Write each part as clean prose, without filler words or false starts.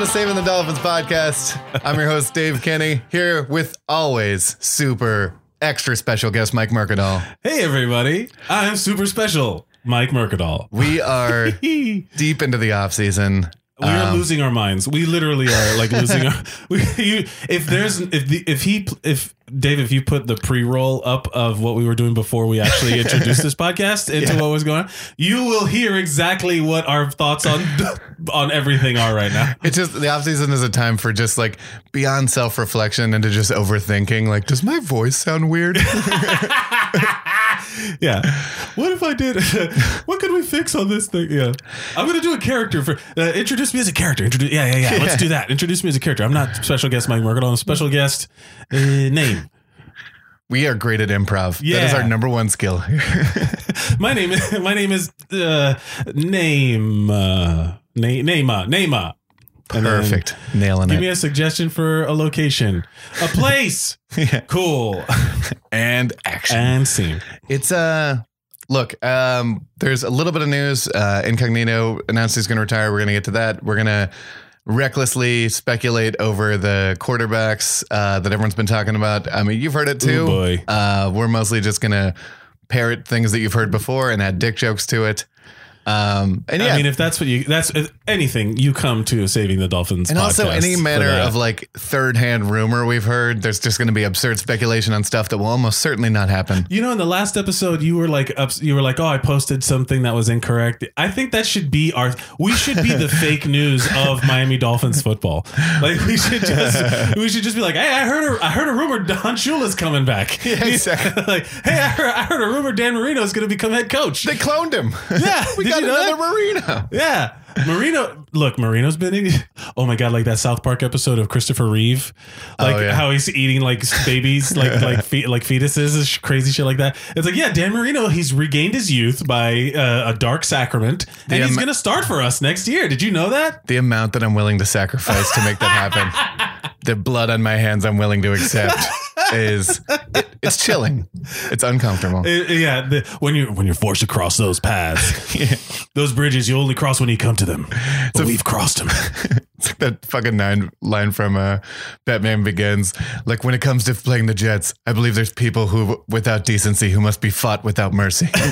Saving the Dolphins podcast. I'm your host, Dave Kenny, here with always super extra special guest, Mike Mercadal. Hey, everybody. I'm super special, Mike Mercadal. We are deep into the off season. We are losing our minds. We literally are like losing our. If Dave, you put the pre-roll up of what we were doing before we actually introduced this podcast into what was going on, you will hear exactly what our thoughts on everything are right now. It's just the off season is a time for just like beyond self-reflection and to just overthinking. Like, does my voice sound weird? Yeah. What if I did? What could we fix on this thing? Yeah. I'm going to do a character for introduce me as a character. Yeah. Let's do that. Introduce me as a character. I'm not special guest Mike Mercadal. I'm a special guest name. We are great at improv. Yeah. That is our number one skill. My name is Neymar. Perfect. Nailing it. Give me a suggestion for a location, a place. Yeah. Cool. And action. And scene. It's look, there's a little bit of news. Incognito announced he's going to retire. We're going to get to that. We're going to recklessly speculate over the quarterbacks that everyone's been talking about. I mean, you've heard it too. Ooh, boy. We're mostly just going to parrot things that you've heard before and add dick jokes to it. And yeah. I mean, if that's if anything, you come to Saving the Dolphins and podcast also any manner of like third-hand rumor we've heard, there's just going to be absurd speculation on stuff that will almost certainly not happen. You know, in the last episode, you were like, oh, I posted something that was incorrect. I think that should be we should be the fake news of Miami Dolphins football. Like we should just be like, hey, I heard a rumor Don Shula's coming back. Yeah, exactly. Like, hey, I heard a rumor Dan Marino is going to become head coach. They cloned him. Yeah. We got another Marino. Yeah. Marino's been in. Oh my God. Like that South Park episode of Christopher Reeve, like how he's eating like babies, like fetuses, crazy shit like that. It's like, yeah, Dan Marino, he's regained his youth by a dark sacrament and he's going to start for us next year. Did you know that? The amount that I'm willing to sacrifice to make that happen, the blood on my hands I'm willing to accept it's chilling. It's uncomfortable. When you're forced to cross those paths, those bridges you only cross when you come to them. But we've crossed them. It's like that fucking line from Batman Begins. Like, when it comes to playing the Jets, I believe there's people who, without decency, who must be fought without mercy. That's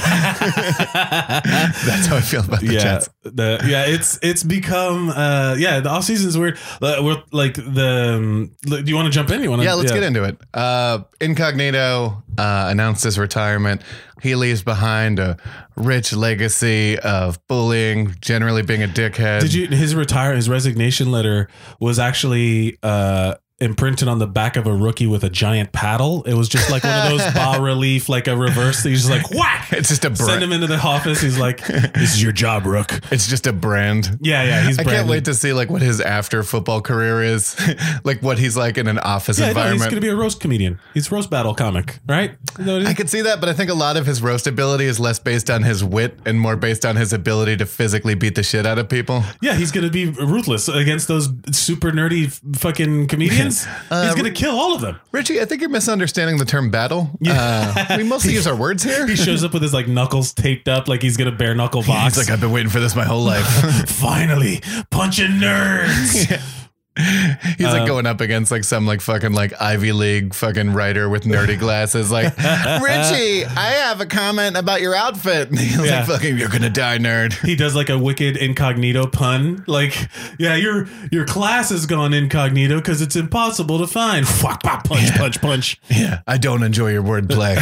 how I feel about the Jets. It's become the off season's weird. We're like do you want to jump in? Let's get into it. Incognito announced his retirement. He leaves behind a rich legacy of bullying, generally being a dickhead. His resignation letter was actually imprinted on the back of a rookie with a giant paddle. It was just like one of those bas relief, like a reverse. He's just like, whack! It's just send him into the office. He's like, this is your job, Rook. It's just a brand. Yeah. I can't wait to see like what his after football career is, like what he's like in an office environment. He's going to be a roast comedian. He's a roast battle comic, right? I could see that, but I think a lot of his roast ability is less based on his wit and more based on his ability to physically beat the shit out of people. Yeah, he's going to be ruthless against those super nerdy fucking comedians. He's going to kill all of them. Richie, I think you're misunderstanding the term battle. Yeah. We mostly use our words here. He shows up with his like knuckles taped up like he's going to bare knuckle box. He's like, I've been waiting for this my whole life. Finally, punching nerds. Yeah. He's like going up against like some like fucking like Ivy League fucking writer with nerdy glasses. Like, Richie, I have a comment about your outfit. And he's like, fucking, you're gonna die, nerd. He does like a wicked incognito pun. Like, yeah, your class has gone incognito because it's impossible to find. Punch. Yeah, I don't enjoy your wordplay.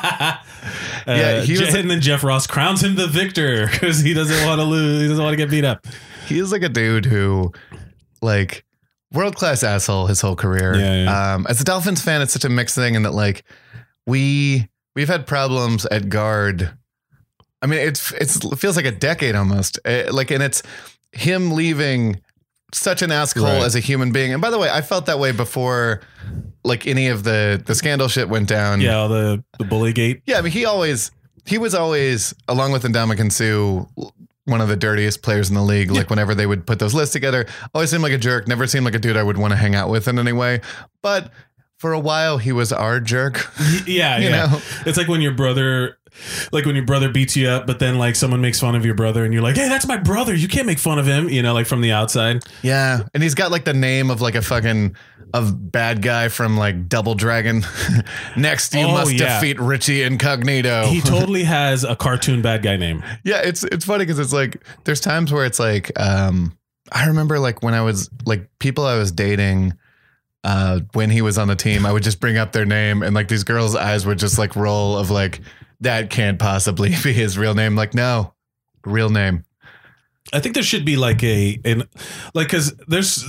And then Jeff Ross crowns him the victor because he doesn't want to lose. He doesn't want to get beat up. He is like a dude who, like, world-class asshole his whole career. Yeah. As a Dolphins fan, it's such a mixed thing in that like we've had problems at guard. I mean, it feels like a decade almost. And it's him leaving such an asshole as a human being. And by the way, I felt that way before like any of the scandal shit went down. Yeah, all the bully gate. Yeah, I mean, he was always, along with Ndamukong Suh, one of the dirtiest players in the league. Like whenever they would put those lists together, always seemed like a jerk, never seemed like a dude I would want to hang out with in any way. But for a while he was our jerk. Yeah, You yeah. know? It's like when your brother beats you up, but then like someone makes fun of your brother and you're like, hey, that's my brother. You can't make fun of him, you know, like from the outside. Yeah. And he's got like the name of like a bad guy from like Double Dragon. Next, you must defeat Richie Incognito. He totally has a cartoon bad guy name. Yeah. It's funny because it's like, there's times where it's like, I remember like when I was like people I was dating, when he was on the team, I would just bring up their name and like these girls' eyes would just like roll of like, that can't possibly be his real name. Like, no, real name. I think there should be like because there's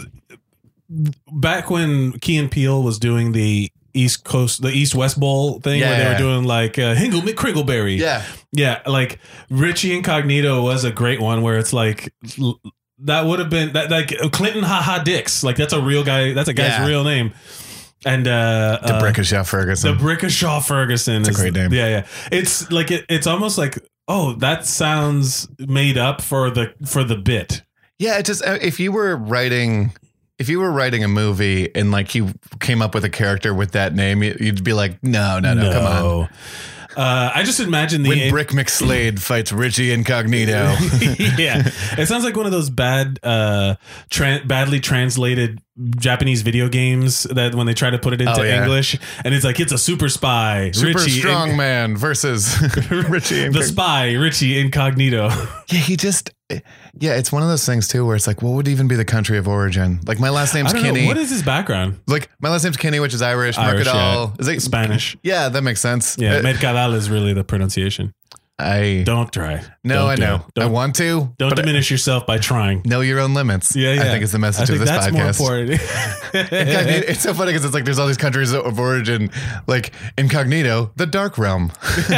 back when Key and Peele was doing the East-West Bowl thing where they were doing like Hingle McCringleberry. Yeah. Yeah. Like Richie Incognito was a great one where it's like, that would have been that like Clinton Haha Dix. Like that's a real guy. That's a guy's real name. And DeBrickashaw Ferguson. DeBrickashaw Ferguson. It's a great name. Yeah. It's like it's almost like, oh, that sounds made up for the bit. Yeah. It just if you were writing a movie and like you came up with a character with that name, you'd be like, no, come on. I just imagine when Brick McSlade fights Richie Incognito. Yeah, it sounds like one of those badly translated Japanese video games that when they try to put it into English, and it's like it's a super spy, Richie strong man versus Richie the spy, Richie Incognito. Yeah, it's one of those things too where it's like, what would even be the country of origin? Like my last name's Kinney. What is his background? Like my last name's Kinney, which is Irish. Mercadal is it Spanish? Yeah, that makes sense. Yeah, Mercadal is really the pronunciation. Don't try. No, I know. I want to. Don't diminish yourself by trying. Know your own limits. Yeah. I think it's the message of this podcast. That's more important. It's so funny because it's like there's all these countries of origin, like Incognito, the dark realm.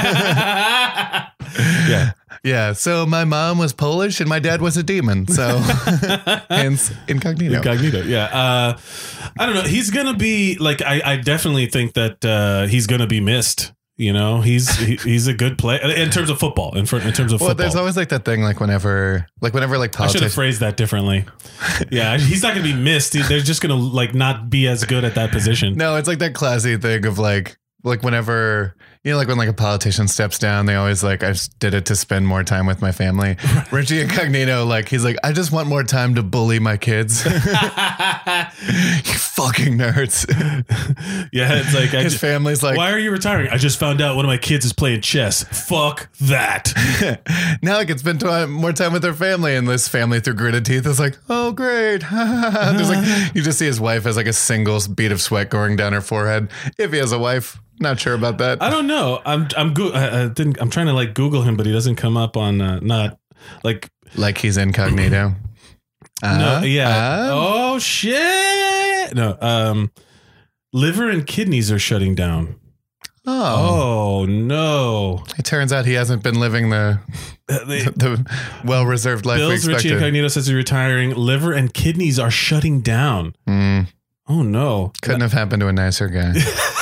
Yeah. Yeah. So my mom was Polish and my dad was a demon. So hence Incognito. Incognito. Yeah. I don't know. He's going to be like, I definitely think that he's going to be missed. You know, he's a good player in terms of football. In terms of football, there's always like that thing, like whenever politicians. I should have phrased that differently. Yeah, he's not going to be missed. They're just going to like not be as good at that position. No, it's like that classy thing of like whenever, you know, like when like a politician steps down, they always like, I just did it to spend more time with my family. Richie Incognito, like he's like, I just want more time to bully my kids. You fucking nerds. Yeah, it's like his family's like, why are you retiring? I just found out one of my kids is playing chess. Fuck that. Now I can spend more time with their family, and this family through gritted teeth is like, oh great. There's like, you just see his wife has like a single bead of sweat going down her forehead. If he has a wife. Not sure about that. I don't know. I'm trying to like Google him, but he doesn't come up on not like he's incognito. No, yeah. Oh shit. No. Liver and kidneys are shutting down. Oh no. It turns out he hasn't been living the well-reserved life we expected. Richie Incognito says he's retiring. Liver and kidneys are shutting down. Oh no. Couldn't have happened to a nicer guy.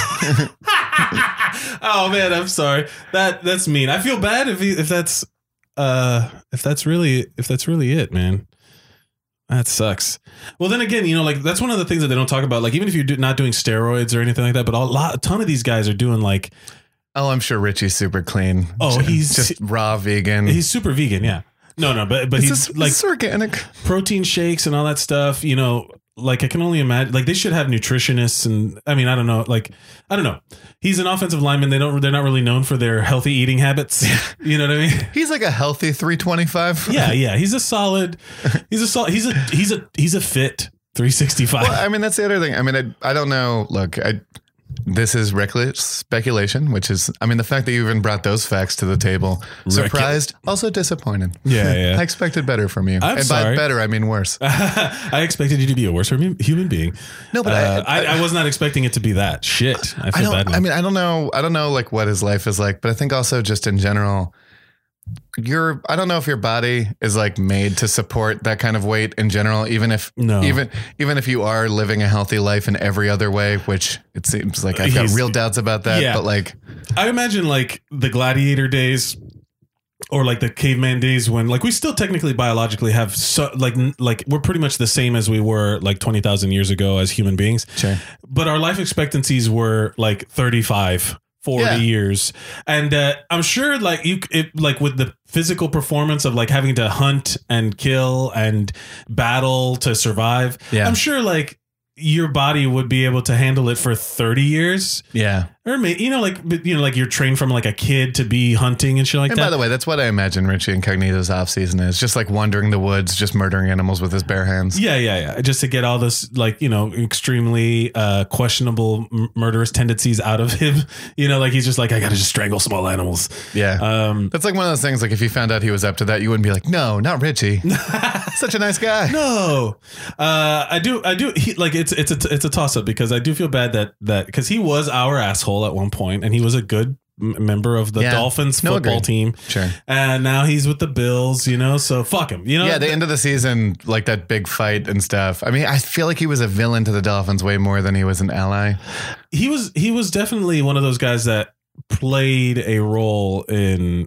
Oh man, I'm sorry. That's mean. I feel bad if that's really it, man. That sucks. Well, then again, you know, like that's one of the things that they don't talk about. Like even if you're not doing steroids or anything like that, but a ton of these guys are doing like. Oh, I'm sure Richie's super clean. Oh, he's just raw vegan. He's super vegan. Yeah. No, but he's like organic protein shakes and all that stuff. You know. Like I can only imagine, like they should have nutritionists, and I mean I don't know. He's an offensive lineman. They're not really known for their healthy eating habits. You know what I mean? He's like a healthy 325. Yeah. He's a fit 365. Well, I mean that's the other thing. I mean I don't know. Look, this is reckless speculation, which is, I mean, the fact that you even brought those facts to the table, surprised, also disappointed. Yeah. I expected better from you. I'm sorry. By better, I mean worse. I expected you to be a worse human being. No, but I was not expecting it to be that. Shit. I feel bad now. I mean, I don't know like what his life is like, but I think also just in general, I don't know if your body is like made to support that kind of weight in general, even if you are living a healthy life in every other way, which it seems like I've got real doubts about that. Yeah. But like, I imagine like the gladiator days or like the caveman days when like we still technically biologically have like we're pretty much the same as we were like 20,000 years ago as human beings. Sure. But our life expectancies were like 35, 40 years. And I'm sure like like with the physical performance of like having to hunt and kill and battle to survive. Yeah. I'm sure like your body would be able to handle it for 30 years. Yeah. Or maybe, like you're trained from like a kid to be hunting and shit like that. By the way, that's what I imagine Richie Incognito's off season is. Just like wandering the woods, just murdering animals with his bare hands. Yeah. Just to get all this like, extremely questionable murderous tendencies out of him. Like he's just like, I got to just strangle small animals. Yeah. That's like one of those things, like if you found out he was up to that, you wouldn't be like, no, not Richie. Such a nice guy. No. I do. It's a toss up because I do feel bad that because he was our asshole at one point and he was a good member of the Dolphins football team. Sure. And now he's with the Bills, so fuck him. Yeah, the end of the season, like that big fight and stuff. I mean, I feel like he was a villain to the Dolphins way more than he was an ally. He was definitely one of those guys that played a role in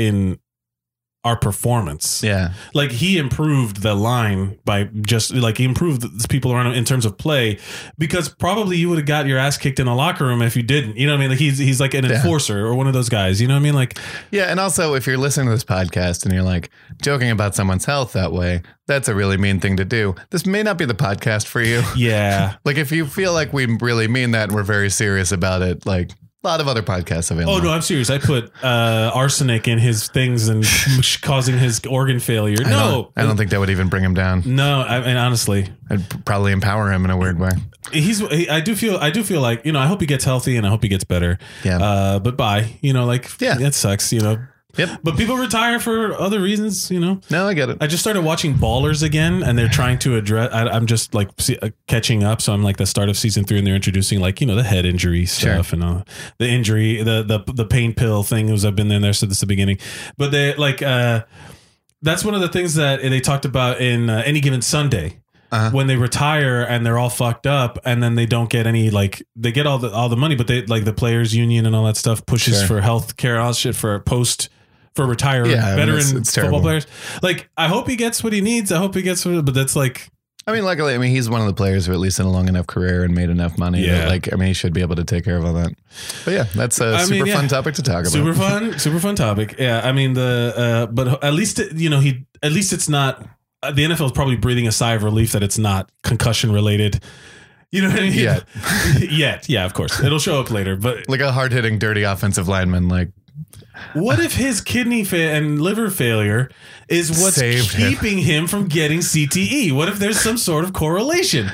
our performance. Yeah. Like he improved the line by just like he improved the people around him in terms of play because probably you would have got your ass kicked in the locker room if you didn't. You know what I mean? Like he's like an enforcer or one of those guys. You know what I mean? Like, yeah. And also if you're listening to this podcast and you're like joking about someone's health that way, that's a really mean thing to do. This may not be the podcast for you. Yeah. Like if you feel like we really mean that and we're very serious about it, like a lot of other podcasts available. Oh, no, I'm serious. I put arsenic in his things and causing his organ failure. I don't think that would even bring him down. No, and honestly, I'd probably empower him in a weird way. I do feel like, I hope he gets healthy and I hope he gets better. Yeah. But bye, it sucks, Yep. But people retire for other reasons, No, I get it. I just started watching Ballers again, and they're trying to address. I'm just like catching up, so I'm like the start of season 3, and they're introducing like the head injury stuff and the injury, the pain pill thing. I've been there since the beginning, but they like that's one of the things that they talked about in Any Given Sunday. When they retire and they're all fucked up and then they don't get any, like they get all the money, but they like the players union and all that stuff pushes for health care, all shit for retired veteran football players. Like, I hope he gets what he needs. I hope he gets but that's like, luckily, he's one of the players who at least in a long enough career and made enough money. Yeah. That, he should be able to take care of all that. But yeah, that's a super fun topic to talk about. Super fun topic. Yeah. I mean, but at least, at least it's not, the NFL is probably breathing a sigh of relief that it's not concussion related. You know what I mean? Yet. Yeah, of course. It'll show up later, but like a hard hitting, dirty offensive lineman, like, what if his kidney and liver failure is what's keeping him from getting CTE? What if there's some sort of correlation?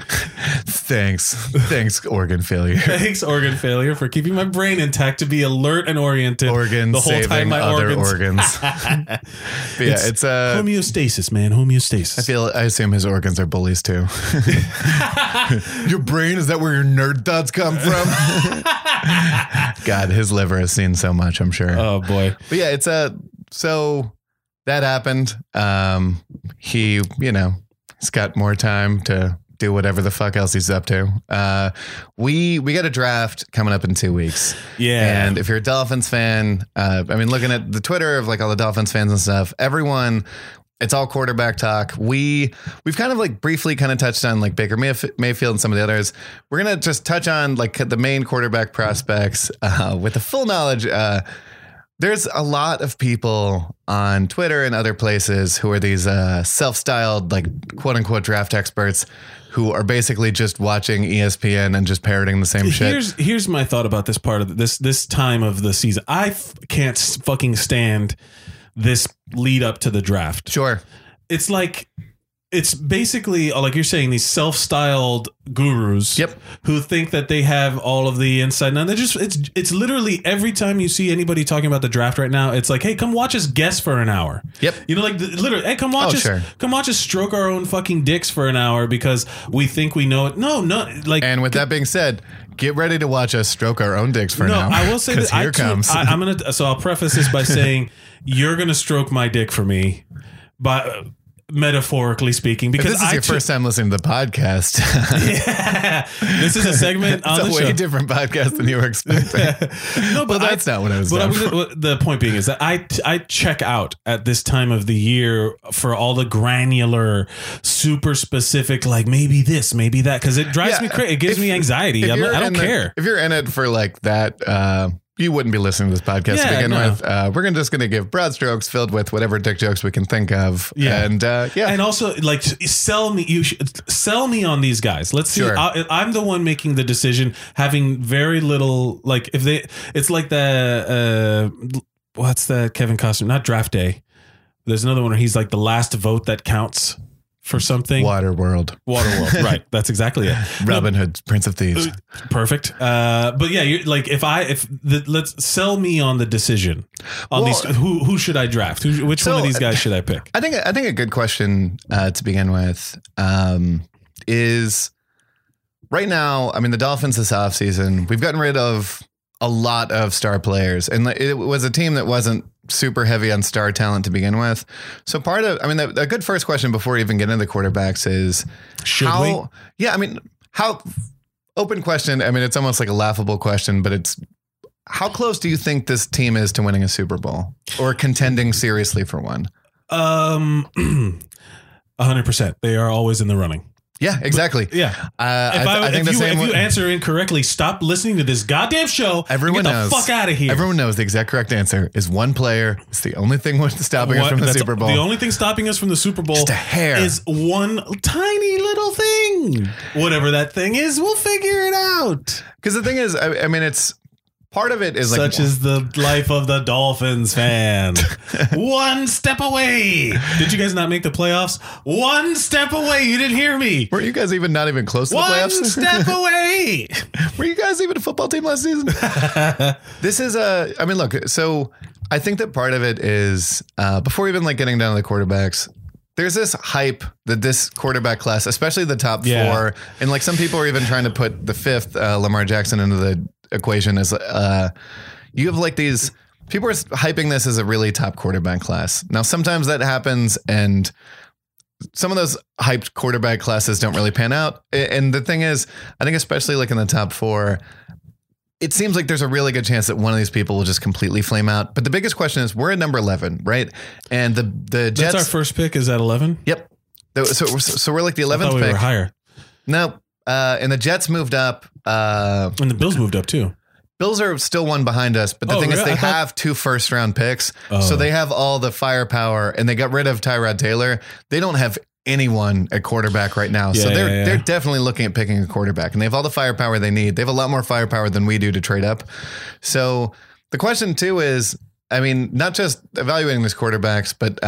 Thanks, organ failure. Thanks, organ failure, for keeping my brain intact to be alert and oriented the whole time. My other organs. It's homeostasis, man. Homeostasis. I assume his organs are bullies too. Your brain, is that where your nerd thoughts come from? God, his liver has seen so much, I'm sure. Oh boy. But yeah, it's so that happened. He, he's got more time to do whatever the fuck else he's up to. We got a draft coming up in 2 weeks. Yeah. And if you're a Dolphins fan, looking at the Twitter of like all the Dolphins fans and stuff, everyone, it's all quarterback talk. We've kind of like briefly kind of touched on like Baker Mayfield and some of the others. We're going to just touch on like the main quarterback prospects with the full knowledge. There's a lot of people on Twitter and other places who are these self-styled like quote unquote draft experts who are basically just watching ESPN and just parroting the same shit. Here's my thought about this part of this time of the season. I can't fucking stand this lead up to the draft. Sure. It's basically, like you're saying, these self-styled gurus who think that they have all of the inside. Now, it's literally every time you see anybody talking about the draft right now, it's like, hey, come watch us guess for an hour. Yep. Literally, hey, come watch us stroke our own fucking dicks for an hour because we think we know it. No, like. And with that being said, get ready to watch us stroke our own dicks for an hour. I will say that here comes. So I'll preface this by saying, you're going to stroke my dick for me. But metaphorically speaking, because if this is your first time listening to the podcast. Yeah, this is a segment on it's the a way show. different podcast than you were expecting. No, but that's not what I was saying. The point being is that I check out at this time of the year for all the granular, super specific, like maybe this, maybe that, because it drives me crazy. It gives me anxiety. I don't care. If you're in it for like that, you wouldn't be listening to this podcast to begin with. We're just going to give broad strokes filled with whatever dick jokes we can think of. Yeah. And also like sell me on these guys. Let's see. Sure. I'm the one making the decision, having very little, like it's like the, what's the Kevin Costner, not Draft Day. There's another one where he's like the last vote that counts for something. Waterworld. Right. That's exactly it. Robin Hood, Prince of Thieves. Perfect. But yeah, you're like, let's sell me on the decision on these. Who should I draft? Which one of these guys should I pick? I think a good question to begin with is right now. I mean, the Dolphins this offseason, we've gotten rid of a lot of star players, and it was a team that wasn't super heavy on star talent to begin with. So a good first question before we even get into the quarterbacks is how open question. I mean, it's almost like a laughable question, but it's how close do you think this team is to winning a Super Bowl or contending seriously for one? 100%. They are always in the running. Yeah, exactly. Yeah. If you answer incorrectly, stop listening to this goddamn show. Everyone knows. Get the fuck out of here. Everyone knows the exact correct answer is one player. It's the only thing stopping us from the Super Bowl. The only thing stopping us from the Super Bowl just a hair. Is one tiny little thing. Whatever that thing is, we'll figure it out. Because the thing is, I mean, it's part of it is like such is the life of the Dolphins fan. One step away. Did you guys not make the playoffs? One step away. You didn't hear me. Were you guys not even close to the playoffs? One step away. Were you guys even a football team last season? This is look, so I think that part of it is before even like getting down to the quarterbacks, there's this hype that this quarterback class, especially the top four, and like some people are even trying to put the fifth Lamar Jackson into the equation as you have like these people are hyping this as a really top quarterback class. Now, sometimes that happens and some of those hyped quarterback classes don't really pan out. And the thing is, I think especially like in the top four, it seems like there's a really good chance that one of these people will just completely flame out. But the biggest question is we're at number 11, right? And the Jets. That's our first pick is at 11. Yep. So we're like the 11th I thought we pick. were higher. No. And the Jets moved up. And the Bills moved up too. Bills are still one behind us, but the thing is they have 2 first-round picks, so they have all the firepower, and they got rid of Tyrod Taylor. They don't have anyone at quarterback right now, so they're definitely looking at picking a quarterback, and they have all the firepower they need. They have a lot more firepower than we do to trade up. So the question too is, I mean, not just evaluating these quarterbacks, but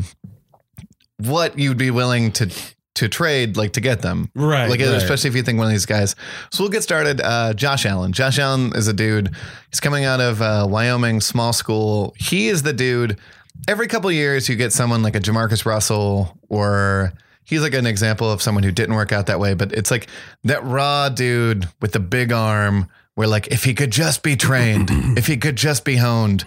what you'd be willing to trade, like to get them. Right. Like, especially if you think one of these guys. So we'll get started. Josh Allen. Josh Allen is a dude. He's coming out of Wyoming, small school. He is the dude. Every couple of years you get someone like a Jamarcus Russell, or he's like an example of someone who didn't work out that way. But it's like that raw dude with the big arm where like, if he could just be trained, if he could just be honed.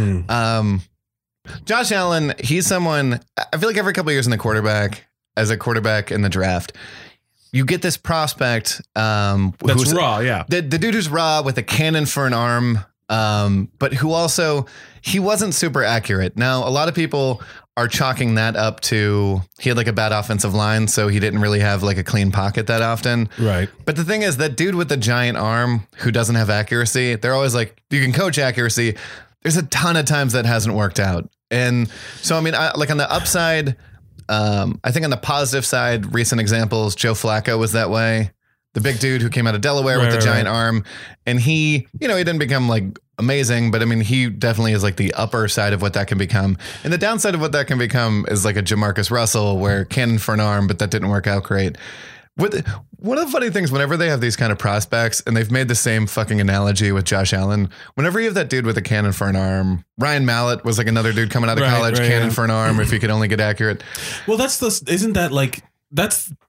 Josh Allen, he's someone, I feel like every couple of years in the quarterback, as a quarterback in the draft, you get this prospect that's raw, the dude who's raw with a cannon for an arm, but who also, he wasn't super accurate. Now, a lot of people are chalking that up to he had like a bad offensive line, so he didn't really have like a clean pocket that often. Right. But the thing is, that dude with the giant arm who doesn't have accuracy, they're always like, you can coach accuracy. There's a ton of times that hasn't worked out. And so, I mean, like on the upside, I think on the positive side, recent examples, Joe Flacco was that way. The big dude who came out of Delaware with the giant arm. And he, he didn't become like amazing, but I mean, he definitely is like the upper side of what that can become. And the downside of what that can become is like a Jamarcus Russell, where cannon for an arm, but that didn't work out great. One of the funny things, whenever they have these kind of prospects, and they've made the same fucking analogy with Josh Allen, whenever you have that dude with a cannon for an arm, Ryan Mallett was like another dude coming out of college, cannon for an arm, if he could only get accurate. Well, that's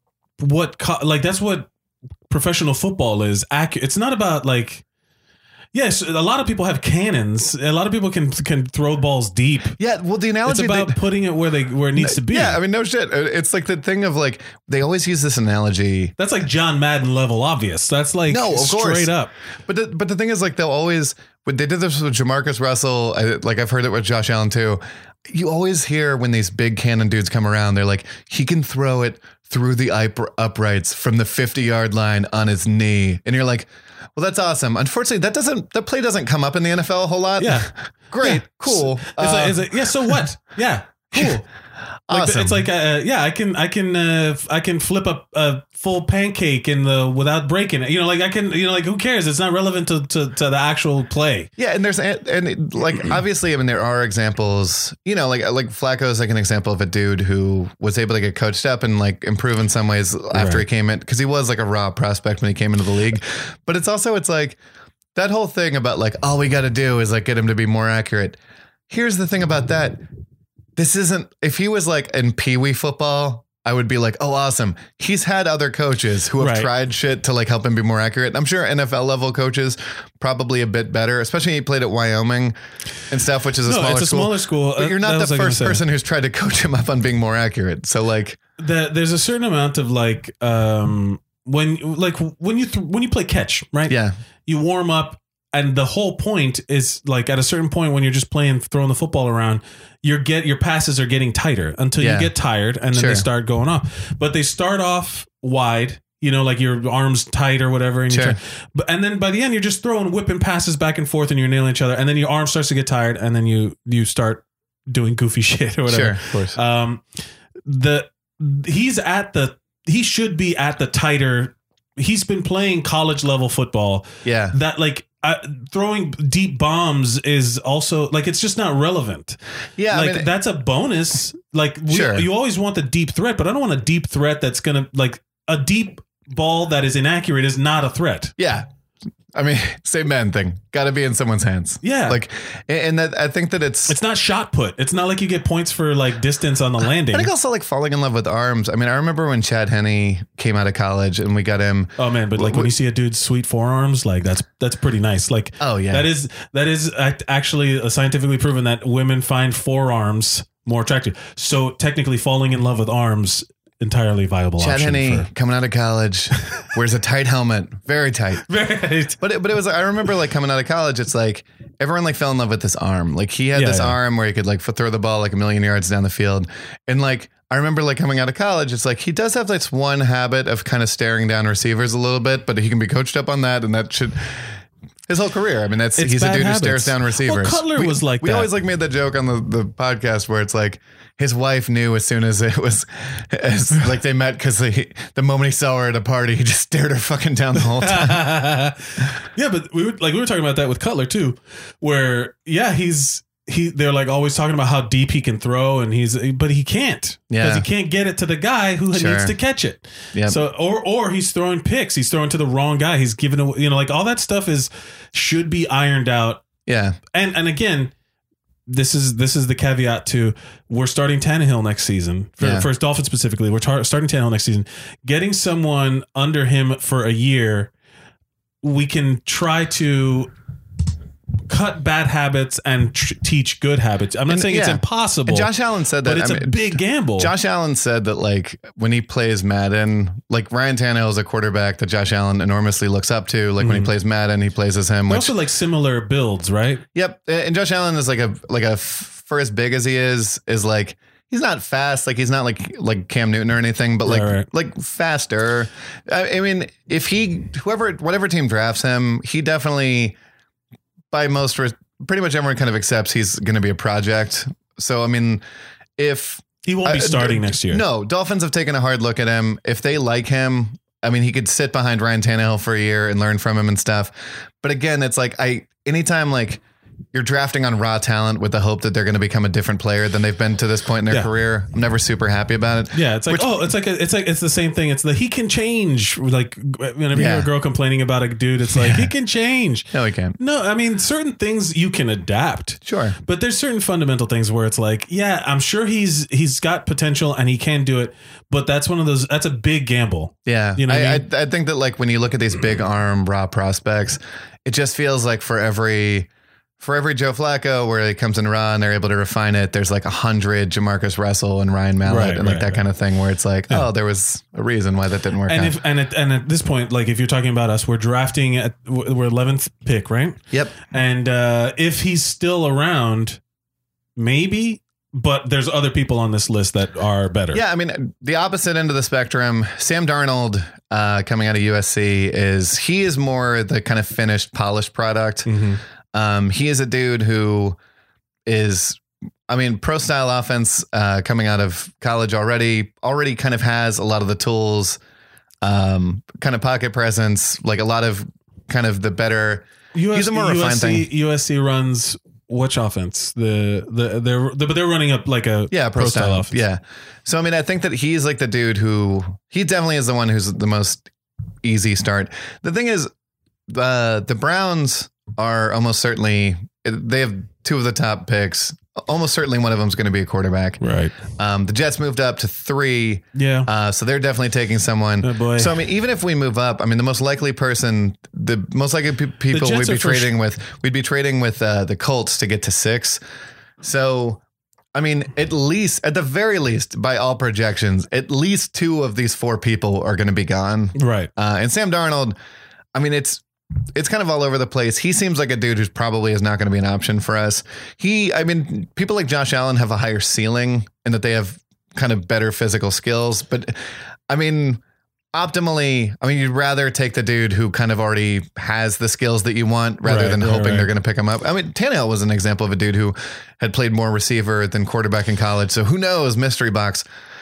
what professional football is. It's not about like, Yes, a lot of people have cannons. A lot of people can throw balls deep. Yeah, well, the analogy it's about putting it where it needs to be. Yeah, I mean, no shit. It's like the thing of like they always use this analogy. That's like John Madden level obvious. That's like straight up. But the thing is, like, they'll always when they did this with Jamarcus Russell. Like I've heard it with Josh Allen too. You always hear when these big cannon dudes come around, they're like, he can throw it through the uprights from the 50-yard line on his knee, and you're like, well, that's awesome. Unfortunately, that play doesn't come up in the NFL a whole lot. Yeah. Great. Yeah. Cool. Yeah. So what? Yeah. Cool. Awesome. It's like, I can flip a full pancake without breaking it. Like I can, like who cares? It's not relevant to the actual play. Yeah. And like, obviously, I mean, there are examples, like Flacco is like an example of a dude who was able to get coached up and like improve in some ways after he came in, because he was like a raw prospect when he came into the league. But it's like that whole thing about like, all we got to do is like get him to be more accurate. Here's the thing about that. This isn't, if he was like in Pee Wee football, I would be like, oh, awesome. He's had other coaches who have tried shit to like help him be more accurate. I'm sure NFL level coaches probably a bit better, especially he played at Wyoming and stuff, which is a smaller school. But you're not the first person who's tried to coach him up on being more accurate. So like there's a certain amount of like, when you play catch, right? Yeah. You warm up. And the whole point is like at a certain point when you're just throwing the football around, your passes are getting tighter until you get tired and then they start going off. But they start off wide, like your arms tight or whatever. And and then by the end, you're just whipping passes back and forth and you're nailing each other. And then your arm starts to get tired and then you start doing goofy shit or whatever. Sure, of course. He should be at the tighter. He's been playing college level football. Yeah. That like, throwing deep bombs is also like it's just not relevant. Yeah, like that's a bonus. Like you always want the deep threat, but I don't want a deep threat that's gonna like a deep ball that is inaccurate is not a threat. Yeah, I mean, same man thing. Got to be in someone's hands. Yeah, like, and that I think that it's not shot put. It's not like you get points for like distance on the landing. I think also like falling in love with arms. I mean, I remember when Chad Henne came out of college and we got him. Oh man, but like when you see a dude's sweet forearms, like that's pretty nice. Like, oh yeah, that is actually scientifically proven that women find forearms more attractive. So technically, falling in love with arms. Entirely viable Chad option. Henne coming out of college wears a tight helmet, very tight. But it was. I remember like coming out of college, it's like everyone like fell in love with this arm. Like he had this arm where he could like throw the ball like a million yards down the field, and like I remember like coming out of college, it's like he does have this one habit of kind of staring down receivers a little bit, but he can be coached up on that, and that should. His whole career. I mean, he's a dude who stares down receivers. Well, Cutler was like that. We always like made that joke on the podcast where it's like his wife knew as soon as it was like they met because the moment he saw her at a party, he just stared her fucking down the whole time. Yeah, but we were talking about that with Cutler too, where they're like always talking about how deep he can throw and but he can't because he can't get it to the guy who needs to catch it. Yep. So, or he's throwing picks. He's throwing to the wrong guy. He's giving away, like all that stuff should be ironed out. Yeah. And again, this is the caveat to we're starting Tannehill next season for Dolphins specifically. We're starting Tannehill next season, getting someone under him for a year. We can try to cut bad habits and teach good habits. I'm not saying it's impossible. And Josh Allen said that. But it's a big gamble. Josh Allen said that like when he plays Madden, like Ryan Tannehill is a quarterback that Josh Allen enormously looks up to. Like when he plays Madden, he plays as him. Also like similar builds, right? Yep. And Josh Allen is for as big as he is like, he's not fast. Like he's not like Cam Newton or anything, but like faster. I mean, if whatever team drafts him, he definitely, by pretty much everyone kind of accepts he's going to be a project. So, I mean, if he won't be starting next year. No, Dolphins have taken a hard look at him. If they like him, I mean, he could sit behind Ryan Tannehill for a year and learn from him and stuff. But again, it's like anytime like you're drafting on raw talent with the hope that they're going to become a different player than they've been to this point in their career. I'm never super happy about it. Yeah, it's like it's the same thing. It's he can change. Like whenever you hear a girl complaining about a dude, it's like he can change. No, he can't. No, I mean certain things you can adapt. Sure, but there's certain fundamental things where it's like, yeah, I'm sure he's got potential and he can do it, but that's one of those. That's a big gamble. Yeah, you know. I think that like when you look at these big arm raw prospects, it just feels like for every Joe Flacco where he comes in raw and they're able to refine it, there's like 100 Jamarcus Russell and Ryan Mallett and that kind of thing where it's like, oh, there was a reason why that didn't work out. And at this point, like if you're talking about us, we're drafting we're 11th pick, right? Yep. And if he's still around, maybe. But there's other people on this list that are better. Yeah, I mean, the opposite end of the spectrum, Sam Darnold coming out of USC he is more the kind of finished, polished product. Mm-hmm. He is a dude who is, I mean, pro style offense coming out of college already kind of has a lot of the tools, kind of pocket presence, like a lot of kind of the better. He's a more refined thing. USC runs. Which offense? They're running up like a pro style offense. Yeah. So I mean, I think that he's like the dude he definitely is the one who's the most easy start. The thing is, the Browns are almost certainly, they have two of the top picks. Almost certainly one of them is going to be a quarterback. Right. The Jets moved up to 3. Yeah. So they're definitely taking someone. Oh boy. So I mean, even if we move up, I mean, the most likely people we'd be trading with the Colts to get to 6. So, I mean, at the very least, by all projections, at least 2 of these 4 people are going to be gone. Right. And Sam Darnold, I mean, it's kind of all over the place. He seems like a dude who's probably is not going to be an option for us. I mean, people like Josh Allen have a higher ceiling and that they have kind of better physical skills. But I mean, optimally, I mean, you'd rather take the dude who kind of already has the skills that you want rather than hoping they're going to pick him up. I mean, Tannehill was an example of a dude who had played more receiver than quarterback in college. So who knows? Mystery box.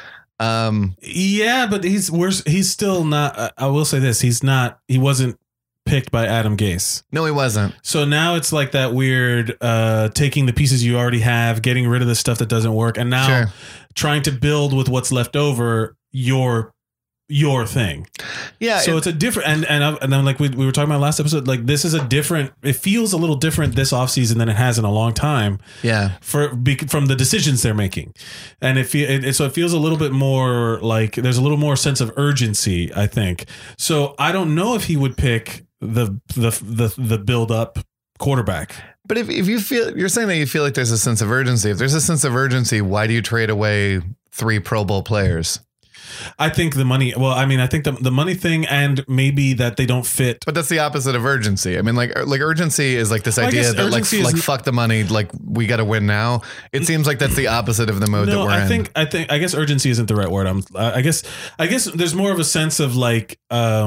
Yeah, but he's still not. I will say this. He wasn't picked by Adam Gase. No, he wasn't. So now it's like that weird taking the pieces you already have, getting rid of the stuff that doesn't work, and now trying to build with what's left over your thing. Yeah. So it's a different and then like we were talking about last episode, like this is it feels a little different this offseason than it has in a long time. Yeah. From the decisions they're making. And so it feels a little bit more like there's a little more sense of urgency, I think. So I don't know if he would pick the build up quarterback. But if you're saying that you feel like there's a sense of urgency, if there's a sense of urgency, why do you trade away 3 Pro Bowl players? I think the money. Well, I mean, I think the money thing, and maybe that they don't fit. But that's the opposite of urgency. I mean, like urgency is like this idea that like fuck the money, like we got to win now. It seems like that's the opposite of the mode that we're in. I guess urgency isn't the right word. I guess there's more of a sense of like a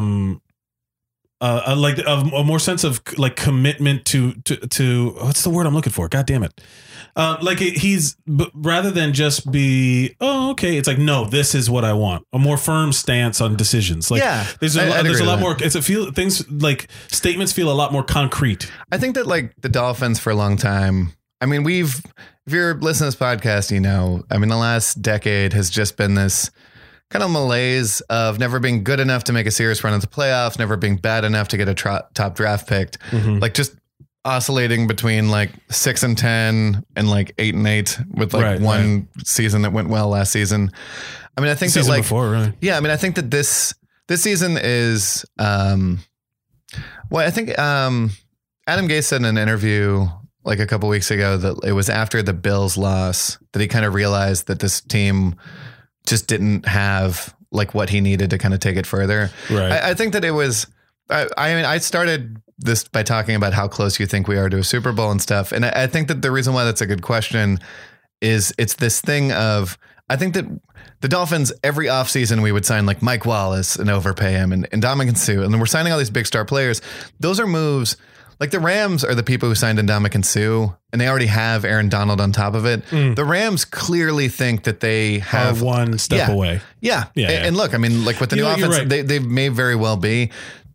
more sense of like commitment to what's the word I'm looking for? God damn it. Like rather than just be, oh, okay. It's like, no, this is what I want. A more firm stance on decisions. Like, yeah, there's a lot more. Things like statements feel a lot more concrete. I think that like the Dolphins for a long time. I mean, if you're listening to this podcast, you know, I mean, the last decade has just been this kind of malaise of never being good enough to make a serious run into playoffs, never being bad enough to get a top draft picked, like just oscillating between like 6-10 and like 8-8 with like one season that went well last season. I mean, I think that like before, really. Yeah, I mean, I think that this season is well, I think Adam Gase said in an interview like a couple weeks ago that it was after the Bills loss that he kind of realized that this team just didn't have like what he needed to kind of take it further. Right. I think that it was. I mean, I started this by talking about how close you think we are to a Super Bowl and stuff. And I think that the reason why that's a good question is it's this thing of, I think that the Dolphins every offseason we would sign like Mike Wallace and overpay him and Ndamukong Suh. And then we're signing all these big star players. Those are moves like the Rams are the people who signed Ndamukong Suh and they already have Aaron Donald on top of it. The Rams clearly think that they have one step away. Yeah. And look, I mean, like with the new offense, they may very well be.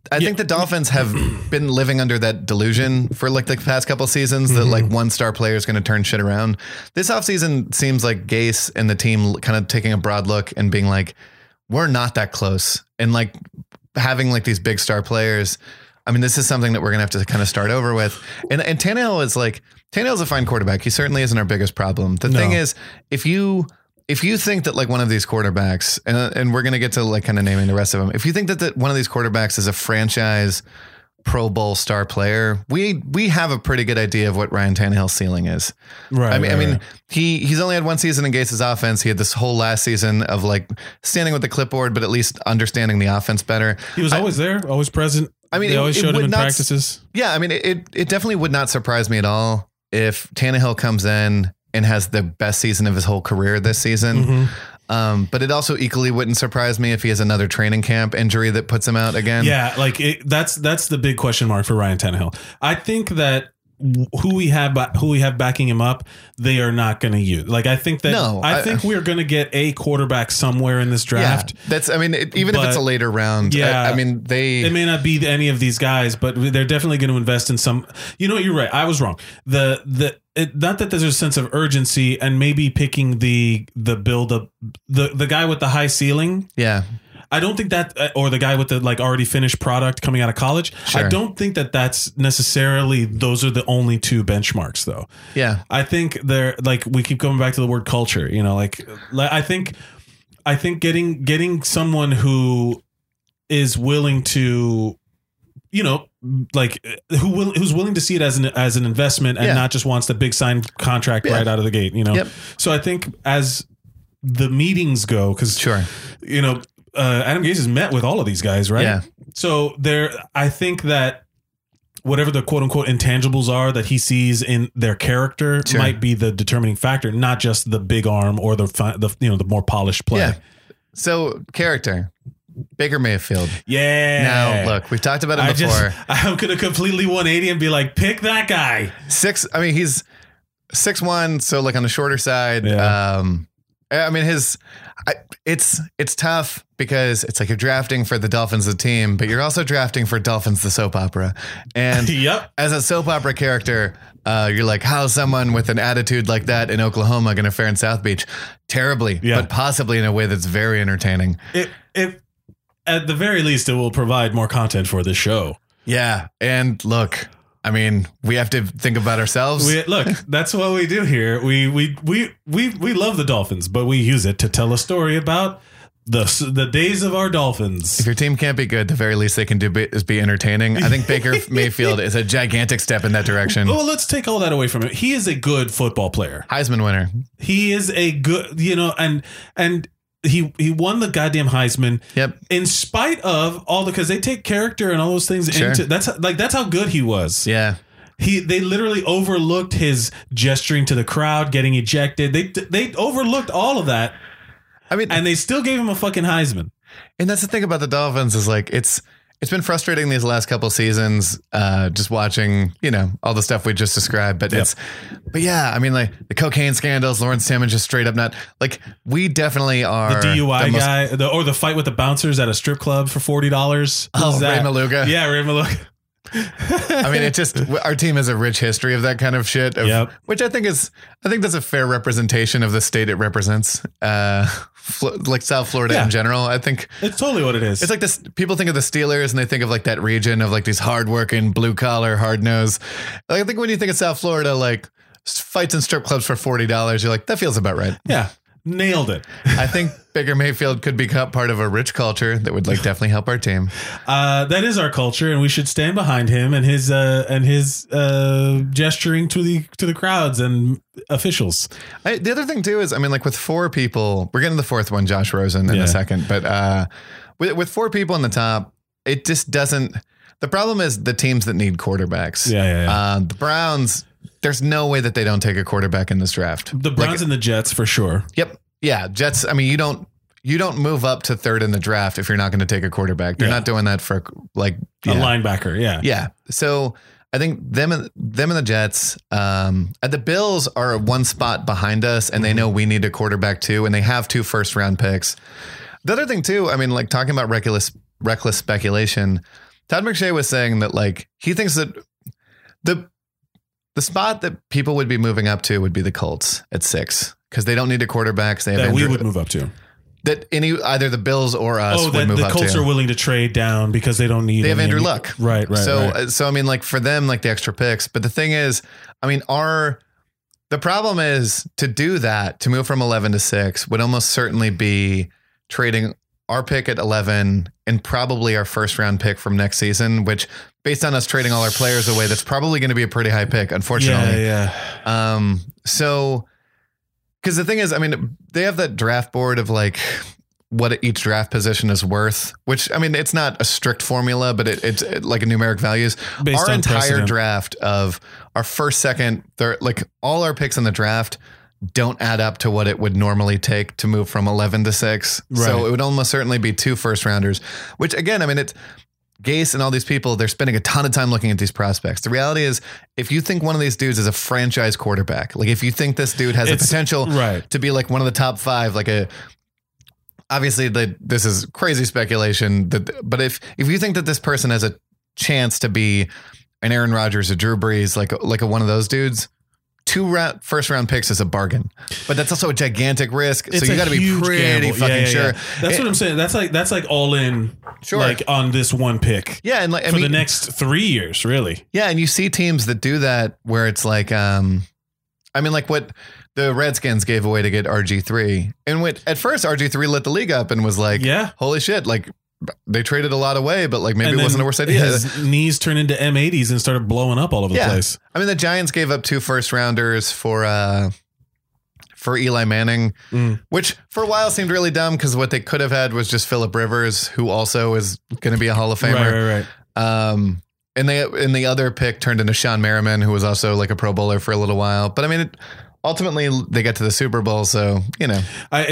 I think the Dolphins have been living under that delusion for like the past couple seasons that like one star player is going to turn shit around. This offseason seems like Gase and the team kind of taking a broad look and being like, we're not that close. And like having like these big star players. I mean, this is something that we're going to have to kind of start over with. And Tannehill is like, Tannehill's a fine quarterback. He certainly isn't our biggest problem. The thing is, if you think that like one of these quarterbacks, and we're going to get to like kind of naming the rest of them. If you think that one of these quarterbacks is a franchise Pro Bowl star player, we have a pretty good idea of what Ryan Tannehill's ceiling is. Right. I mean, he's only had one season in Gase's offense. He had this whole last season of like standing with the clipboard, but at least understanding the offense better. He was always there, always present. I mean, they always showed him in practices. Yeah. I mean, it definitely would not surprise me at all if Tannehill comes in and has the best season of his whole career this season. But it also equally wouldn't surprise me if he has another training camp injury that puts him out again. Yeah, like that's the big question mark for Ryan Tannehill. I think that who we have backing him up, they are not going to use. Like I think that I think we're going to get a quarterback somewhere in this draft. Yeah, even if it's a later round. Yeah, I mean it may not be any of these guys, but they're definitely going to invest in some. You know what? You're right. I was wrong. Not that there's a sense of urgency and maybe picking the build up the guy with the high ceiling. Yeah. I don't think that, or the guy with the like already finished product coming out of college. Sure. I don't think that that's necessarily, those are the only two benchmarks though. Yeah. I think they're like, we keep going back to the word culture, you know, like I think getting someone who is willing to, you know, like who's willing to see it as an investment and not just wants the big sign contract right out of the gate, you know? Yep. So I think as the meetings go, cause you know, Adam Gase has met with all of these guys, right? Yeah. So I think that whatever the quote unquote intangibles are that he sees in their character might be the determining factor, not just the big arm or the more polished play. Yeah. So character, Baker Mayfield. Yeah. Now look, we've talked about him before. I'm going to completely 180 and be like, pick that guy. He's 6'1", so like on the shorter side. Yeah. I mean, it's tough because it's like you're drafting for the Dolphins, the team, but you're also drafting for Dolphins, the soap opera. And as a soap opera character, you're like, how's someone with an attitude like that in Oklahoma going to fare in South Beach? Terribly, but possibly in a way that's very entertaining. If at the very least, it will provide more content for the show. Yeah. And look, I mean, we have to think about ourselves. Look, that's what we do here. We love the Dolphins, but we use it to tell a story about the days of our Dolphins. If your team can't be good, the very least they can do is be entertaining. I think Baker Mayfield is a gigantic step in that direction. Well, let's take all that away from him. He is a good football player. Heisman winner. He is a good, you know, and he won the goddamn Heisman. Yep. In spite of all because they take character and all those things into that's how good he was. Yeah. They literally overlooked his gesturing to the crowd, getting ejected. They overlooked all of that. I mean, and they still gave him a fucking Heisman. And that's the thing about the Dolphins is like it's been frustrating these last couple seasons, just watching, you know, all the stuff we just described. But but yeah, I mean, like the cocaine scandals, Lawrence Timmons just straight up not like we definitely are the DUI guy, or the fight with the bouncers at a strip club for $40. Oh, Ray Maluga. Yeah, Ray Maluga. I mean, it just our team has a rich history of that kind of shit, which I think that's a fair representation of the state it represents. Like South Florida in general, I think it's totally what it is. It's like this. People think of the Steelers and they think of like that region of like these hardworking, blue collar, hard nosed. Like I think when you think of South Florida, like fights in strip clubs for $40, you're like that feels about right. Yeah. Nailed it. I think Baker Mayfield could become part of a rich culture that would like definitely help our team. That is our culture, and we should stand behind him and his gesturing to the crowds and officials. The other thing too is, I mean, like with four people, we're getting the fourth one, Josh Rosen, in a second, but with four people in the top, it just doesn't. The problem is the teams that need quarterbacks. The Browns. There's no way that they don't take a quarterback in this draft. The Browns and the Jets for sure. Yep. Yeah. Jets. I mean, you don't move up to third in the draft if you're not going to take a quarterback. They're not doing that for like a linebacker. Yeah. Yeah. So I think them and the Jets, the Bills are one spot behind us and they know we need a quarterback too. And they have 2 first-round picks. The other thing too, I mean, like talking about reckless speculation, Todd McShay was saying that like he thinks that the spot that people would be moving up to would be the Colts at 6 because they don't need a quarterback. They have that we would move up to. That either the Bills or us would move up to. The Colts are willing to trade down because they don't need. They have Andrew Luck, right. So I mean, like for them, like the extra picks. But the thing is, I mean, the problem is to do that, to move from 11 to 6 would almost certainly be trading our pick at 11 and probably our first round pick from next season, which based on us trading all our players away, that's probably going to be a pretty high pick, unfortunately. Yeah. So, because the thing is, I mean, they have that draft board of like what each draft position is worth, which I mean, it's not a strict formula, but it's like a numeric values. Based our on entire precedent. draft of our first, second, third, like all our picks in the draft don't add up to what it would normally take to move from 11 to 6. Right. So it would almost certainly be 2 first rounders, which again, I mean, it's Gase and all these people, they're spending a ton of time looking at these prospects. The reality is if you think one of these dudes is a franchise quarterback, like if you think this dude has the potential to be like one of the top 5, like obviously this is crazy speculation, but if you think that this person has a chance to be an Aaron Rodgers or Drew Brees, like a one of those dudes, 2 first round picks is a bargain, but that's also a gigantic risk. It's so you got to be pretty fucking sure. That's what I'm saying. That's like all in, like on this one pick. Yeah, and like for the next 3 years, really. Yeah, and you see teams that do that where it's like, I mean, like what the Redskins gave away to get RG3, and at first RG3 lit the league up and was like, holy shit, like. They traded a lot away, but like maybe it wasn't the worst idea. His knees turned into M80s and started blowing up all over the place. I mean, the Giants gave up 2 first rounders for Eli Manning, which for a while seemed really dumb because what they could have had was just Phillip Rivers, who also is going to be a Hall of Famer. Right. And the other pick turned into Sean Merriman, who was also like a Pro Bowler for a little while. But I mean, ultimately they get to the Super Bowl, so you know,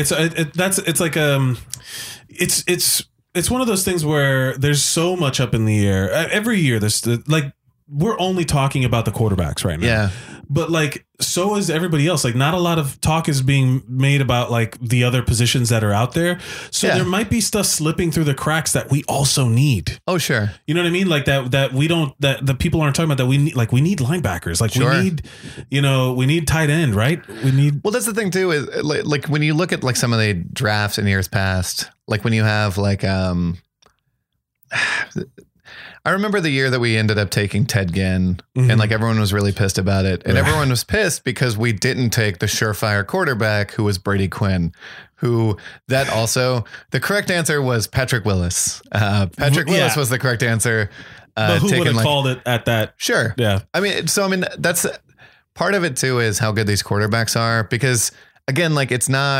it's one of those things where there's so much up in the air. Every year, there's like we're only talking about the quarterbacks right now. Yeah. But like, so is everybody else. Like, not a lot of talk is being made about like the other positions that are out there. So there might be stuff slipping through the cracks that we also need. Oh, sure. You know what I mean? Like that we don't, that the people aren't talking about that we need linebackers. Like we need tight end, right? Well, that's the thing too, is like when you look at like some of the drafts in years past, like when you have like, I remember the year that we ended up taking Ted Ginn and like everyone was really pissed about it. And everyone was pissed because we didn't take the surefire quarterback who was Brady Quinn, the correct answer was Patrick Willis. Patrick Willis was the correct answer. But who would have called it at that? Sure. Yeah. I mean, that's part of it too, is how good these quarterbacks are, because again, like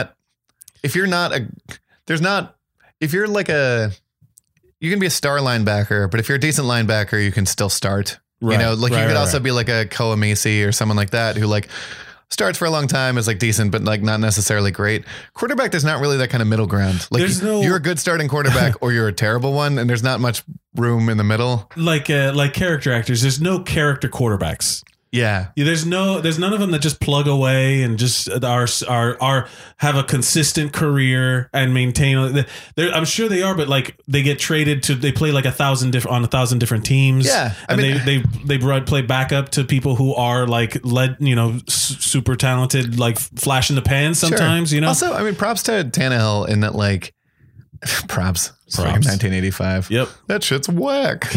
you can be a star linebacker, but if you're a decent linebacker, you can still start. Right. You know, like you could also be like a Koa Macy or someone like that who like starts for a long time, is like decent, but like not necessarily great. Quarterback, there's not really that kind of middle ground. Like you're a good starting quarterback or you're a terrible one, and there's not much room in the middle. Like character actors, there's no character quarterbacks. Yeah. There's none of them that just plug away and just are have a consistent career and maintain. I'm sure they are, but like they get traded they play like 1,000 different teams. Yeah. They play backup to people who are like super talented, like flash in the pan sometimes, you know? Also, I mean, props to Tannehill in that, like, props. 1985. Yep. That shit's whack.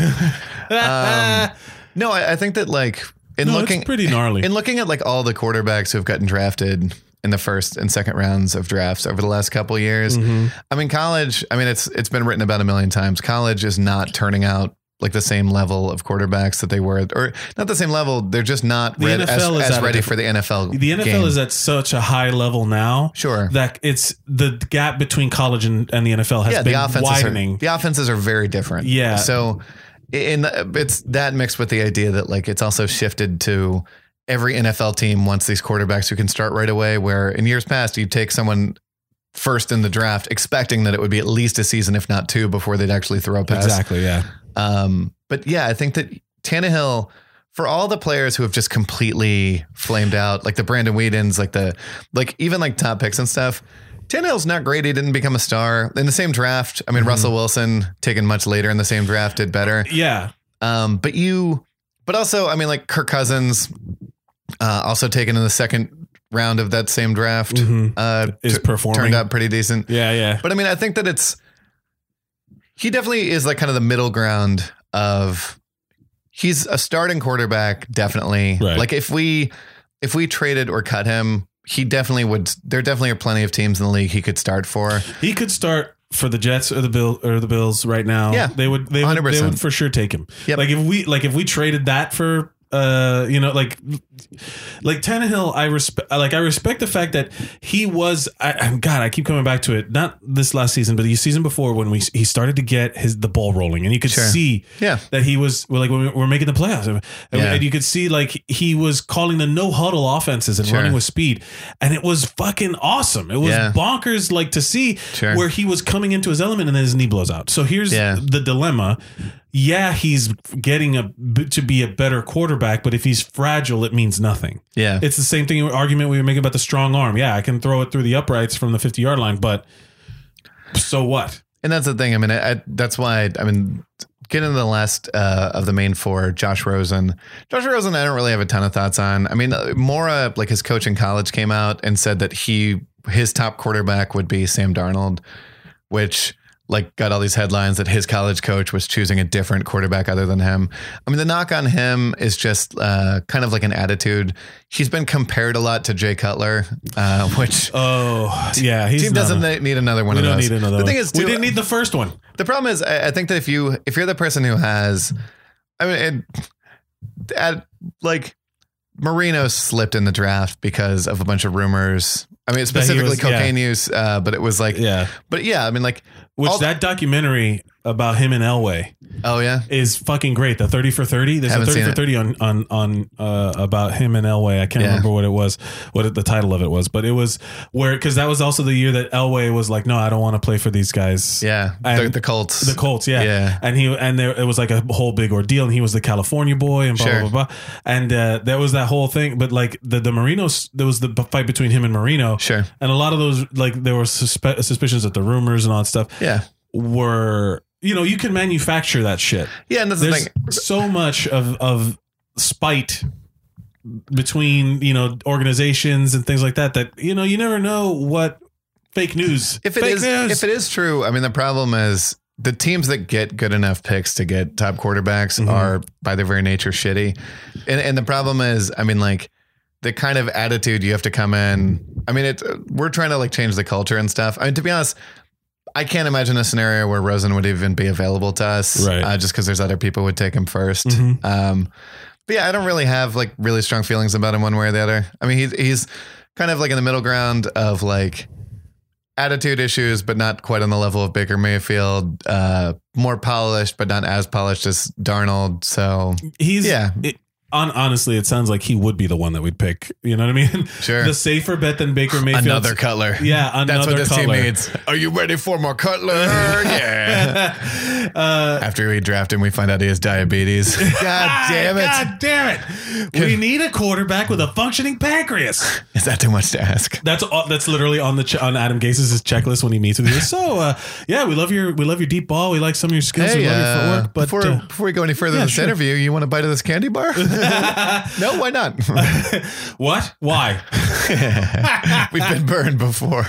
No, I think that like, it's pretty gnarly. In looking at like all the quarterbacks who have gotten drafted in the first and second rounds of drafts over the last couple of years, I mean, college, I mean, it's been written about a million times. College is not turning out like the same level of quarterbacks that they were, or not the same level. They're just not as ready for the NFL. The NFL game. Is at such a high level now. Sure. That it's the gap between college and the NFL has been widening. The offenses are very different. Yeah. So it's that mixed with the idea that like it's also shifted to every NFL team wants these quarterbacks who can start right away, where in years past you take someone first in the draft expecting that it would be at least a season, if not 2, before they'd actually throw a pass. Exactly. Yeah. But yeah, I think that Tannehill, for all the players who have just completely flamed out, like the Brandon Whedons, even like top picks and stuff, Tannehill's not great. He didn't become a star in the same draft. I mean, Russell Wilson taken much later in the same draft did better. Yeah. But also, I mean, like Kirk Cousins, also taken in the second round of that same draft, is performing, turned out pretty decent. Yeah. But I mean, I think that he definitely is like kind of the middle ground of, he's a starting quarterback. Definitely. Right. Like if we traded or cut him, he definitely would. There definitely are plenty of teams in the league he could start for. He could start for the Jets or the Bills right now. Yeah, they would for sure take him. Yep. Like if we traded that for like Tannehill, I respect the fact that he was. I keep coming back to it. Not this last season, but the season before when he started to get the ball rolling, and you could see that he was like when we're making the playoffs, and you could see like he was calling the no huddle offenses and running with speed, and it was fucking awesome. It was bonkers, like to see where he was coming into his element, and then his knee blows out. So here's the dilemma. Yeah, he's getting to be a better quarterback, but if he's fragile, it means nothing. Yeah. It's the same argument we were making about the strong arm. Yeah, I can throw it through the uprights from the 50-yard line, but so what? And that's the thing. I mean, that's why, I mean, getting into the last of the main four, Josh Rosen. Josh Rosen, I don't really have a ton of thoughts on. I mean, Mora, like his coach in college, came out and said that his top quarterback would be Sam Darnold, which like got all these headlines that his college coach was choosing a different quarterback other than him. I mean, the knock on him is just kind of like an attitude. He's been compared a lot to Jay Cutler, which team doesn't need another one of those. The thing is, we didn't need the first one. The problem is, I think that if you're the person who has, I mean, like Marino slipped in the draft because of a bunch of rumors. I mean, specifically cocaine use, but it was like, but yeah, I mean, like, that documentary about him and Elway, is fucking great. The 30 for 30. There's a 30 for 30 on about him and Elway. I can't remember what it was, what the title of it was, but it was because that was also the year that Elway was like, no, I don't want to play for these guys. Yeah, and the Colts. The Colts, and it was like a whole big ordeal, and he was the California boy, and blah blah blah. And there was that whole thing, but like the Marinos, there was the fight between him and Marino. Sure, and a lot of those, like there were suspicions that the rumors and all that stuff. Were, you can manufacture that shit. Yeah, and that's There's the thing. So much of spite between organizations and things like that you never know what fake news. If it is true, I mean, the problem is the teams that get good enough picks to get top quarterbacks are by their very nature shitty, and the problem is, I mean, like the kind of attitude you have to come in. I mean, we're trying to like change the culture and stuff. I mean, to be honest, I can't imagine a scenario where Rosen would even be available to us, just because there's other people who would take him first. But yeah, I don't really have like really strong feelings about him one way or the other. I mean, he's kind of like in the middle ground of like attitude issues, but not quite on the level of Baker Mayfield. More polished, but not as polished as Darnold. So honestly, it sounds like he would be the one that we'd pick. You know what I mean? Sure. The safer bet than Baker Mayfield. Another Cutler. Yeah, another That's what this Cutler. team needs. Are you ready for more Cutler? Yeah. After we draft him, we find out he has diabetes. God damn it. God damn it. We need a quarterback with a functioning pancreas. Is that too much to ask? That's literally on Adam Gase's checklist when he meets with you. So, we love your deep ball. We like some of your skills. We love your footwork. But before we go any further in this interview, you want a bite of this candy bar? No, why not? What? Why? We've been burned before.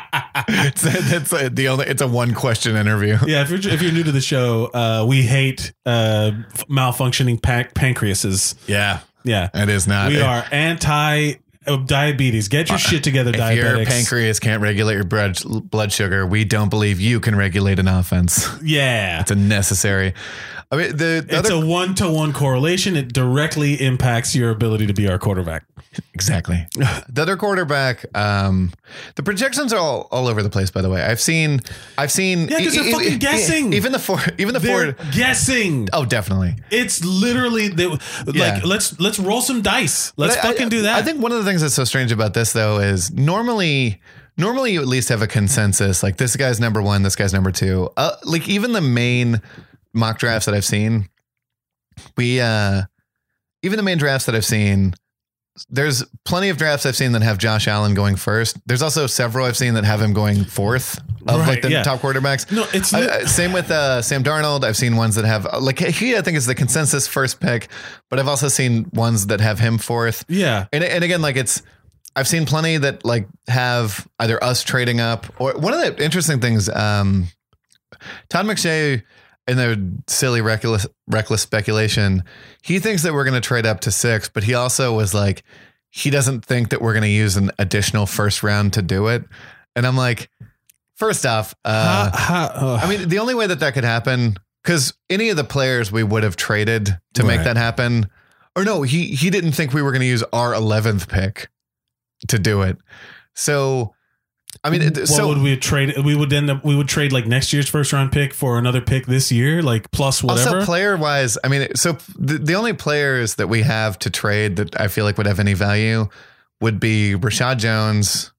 It's a one question interview. Yeah, if you're new to the show, we hate malfunctioning pancreases. Yeah, yeah, it is not. We are anti diabetes. Get your shit together, diabetics. If your pancreas can't regulate your blood sugar, we don't believe you can regulate an offense. Yeah, it's a necessary. I mean, it's a 1-to-1 correlation. It directly impacts your ability to be our quarterback. Exactly. The other quarterback, the projections are all over the place, by the way. I've seen. Yeah, because they're fucking guessing. Even the four guessing. Oh, definitely. It's literally let's roll some dice. Let's do that. I think one of the things that's so strange about this though is normally you at least have a consensus. Like this guy's number one, this guy's number two. Like even the main mock drafts that I've seen, even the main drafts that I've seen, there's plenty of drafts I've seen that have Josh Allen going first. There's also several I've seen that have him going fourth of like the top quarterbacks. No, it's same with Sam Darnold. I've seen ones that have like he I think is the consensus first pick, but I've also seen ones that have him fourth. Yeah, and again, like I've seen plenty that like have either us trading up or one of the interesting things. Todd McShay, in the silly reckless speculation, he thinks that we're going to trade up to 6, but he also was like, he doesn't think that we're going to use an additional first round to do it. And I'm like, first off, I mean, the only way that could happen, because any of the players we would have traded to make that happen, or no, he didn't think we were going to use our 11th pick to do it. So, I mean, what would we trade? We would trade like next year's first round pick for another pick this year, like plus whatever. Also, player wise, I mean, so the only players that we have to trade that I feel like would have any value would be Rashad Jones,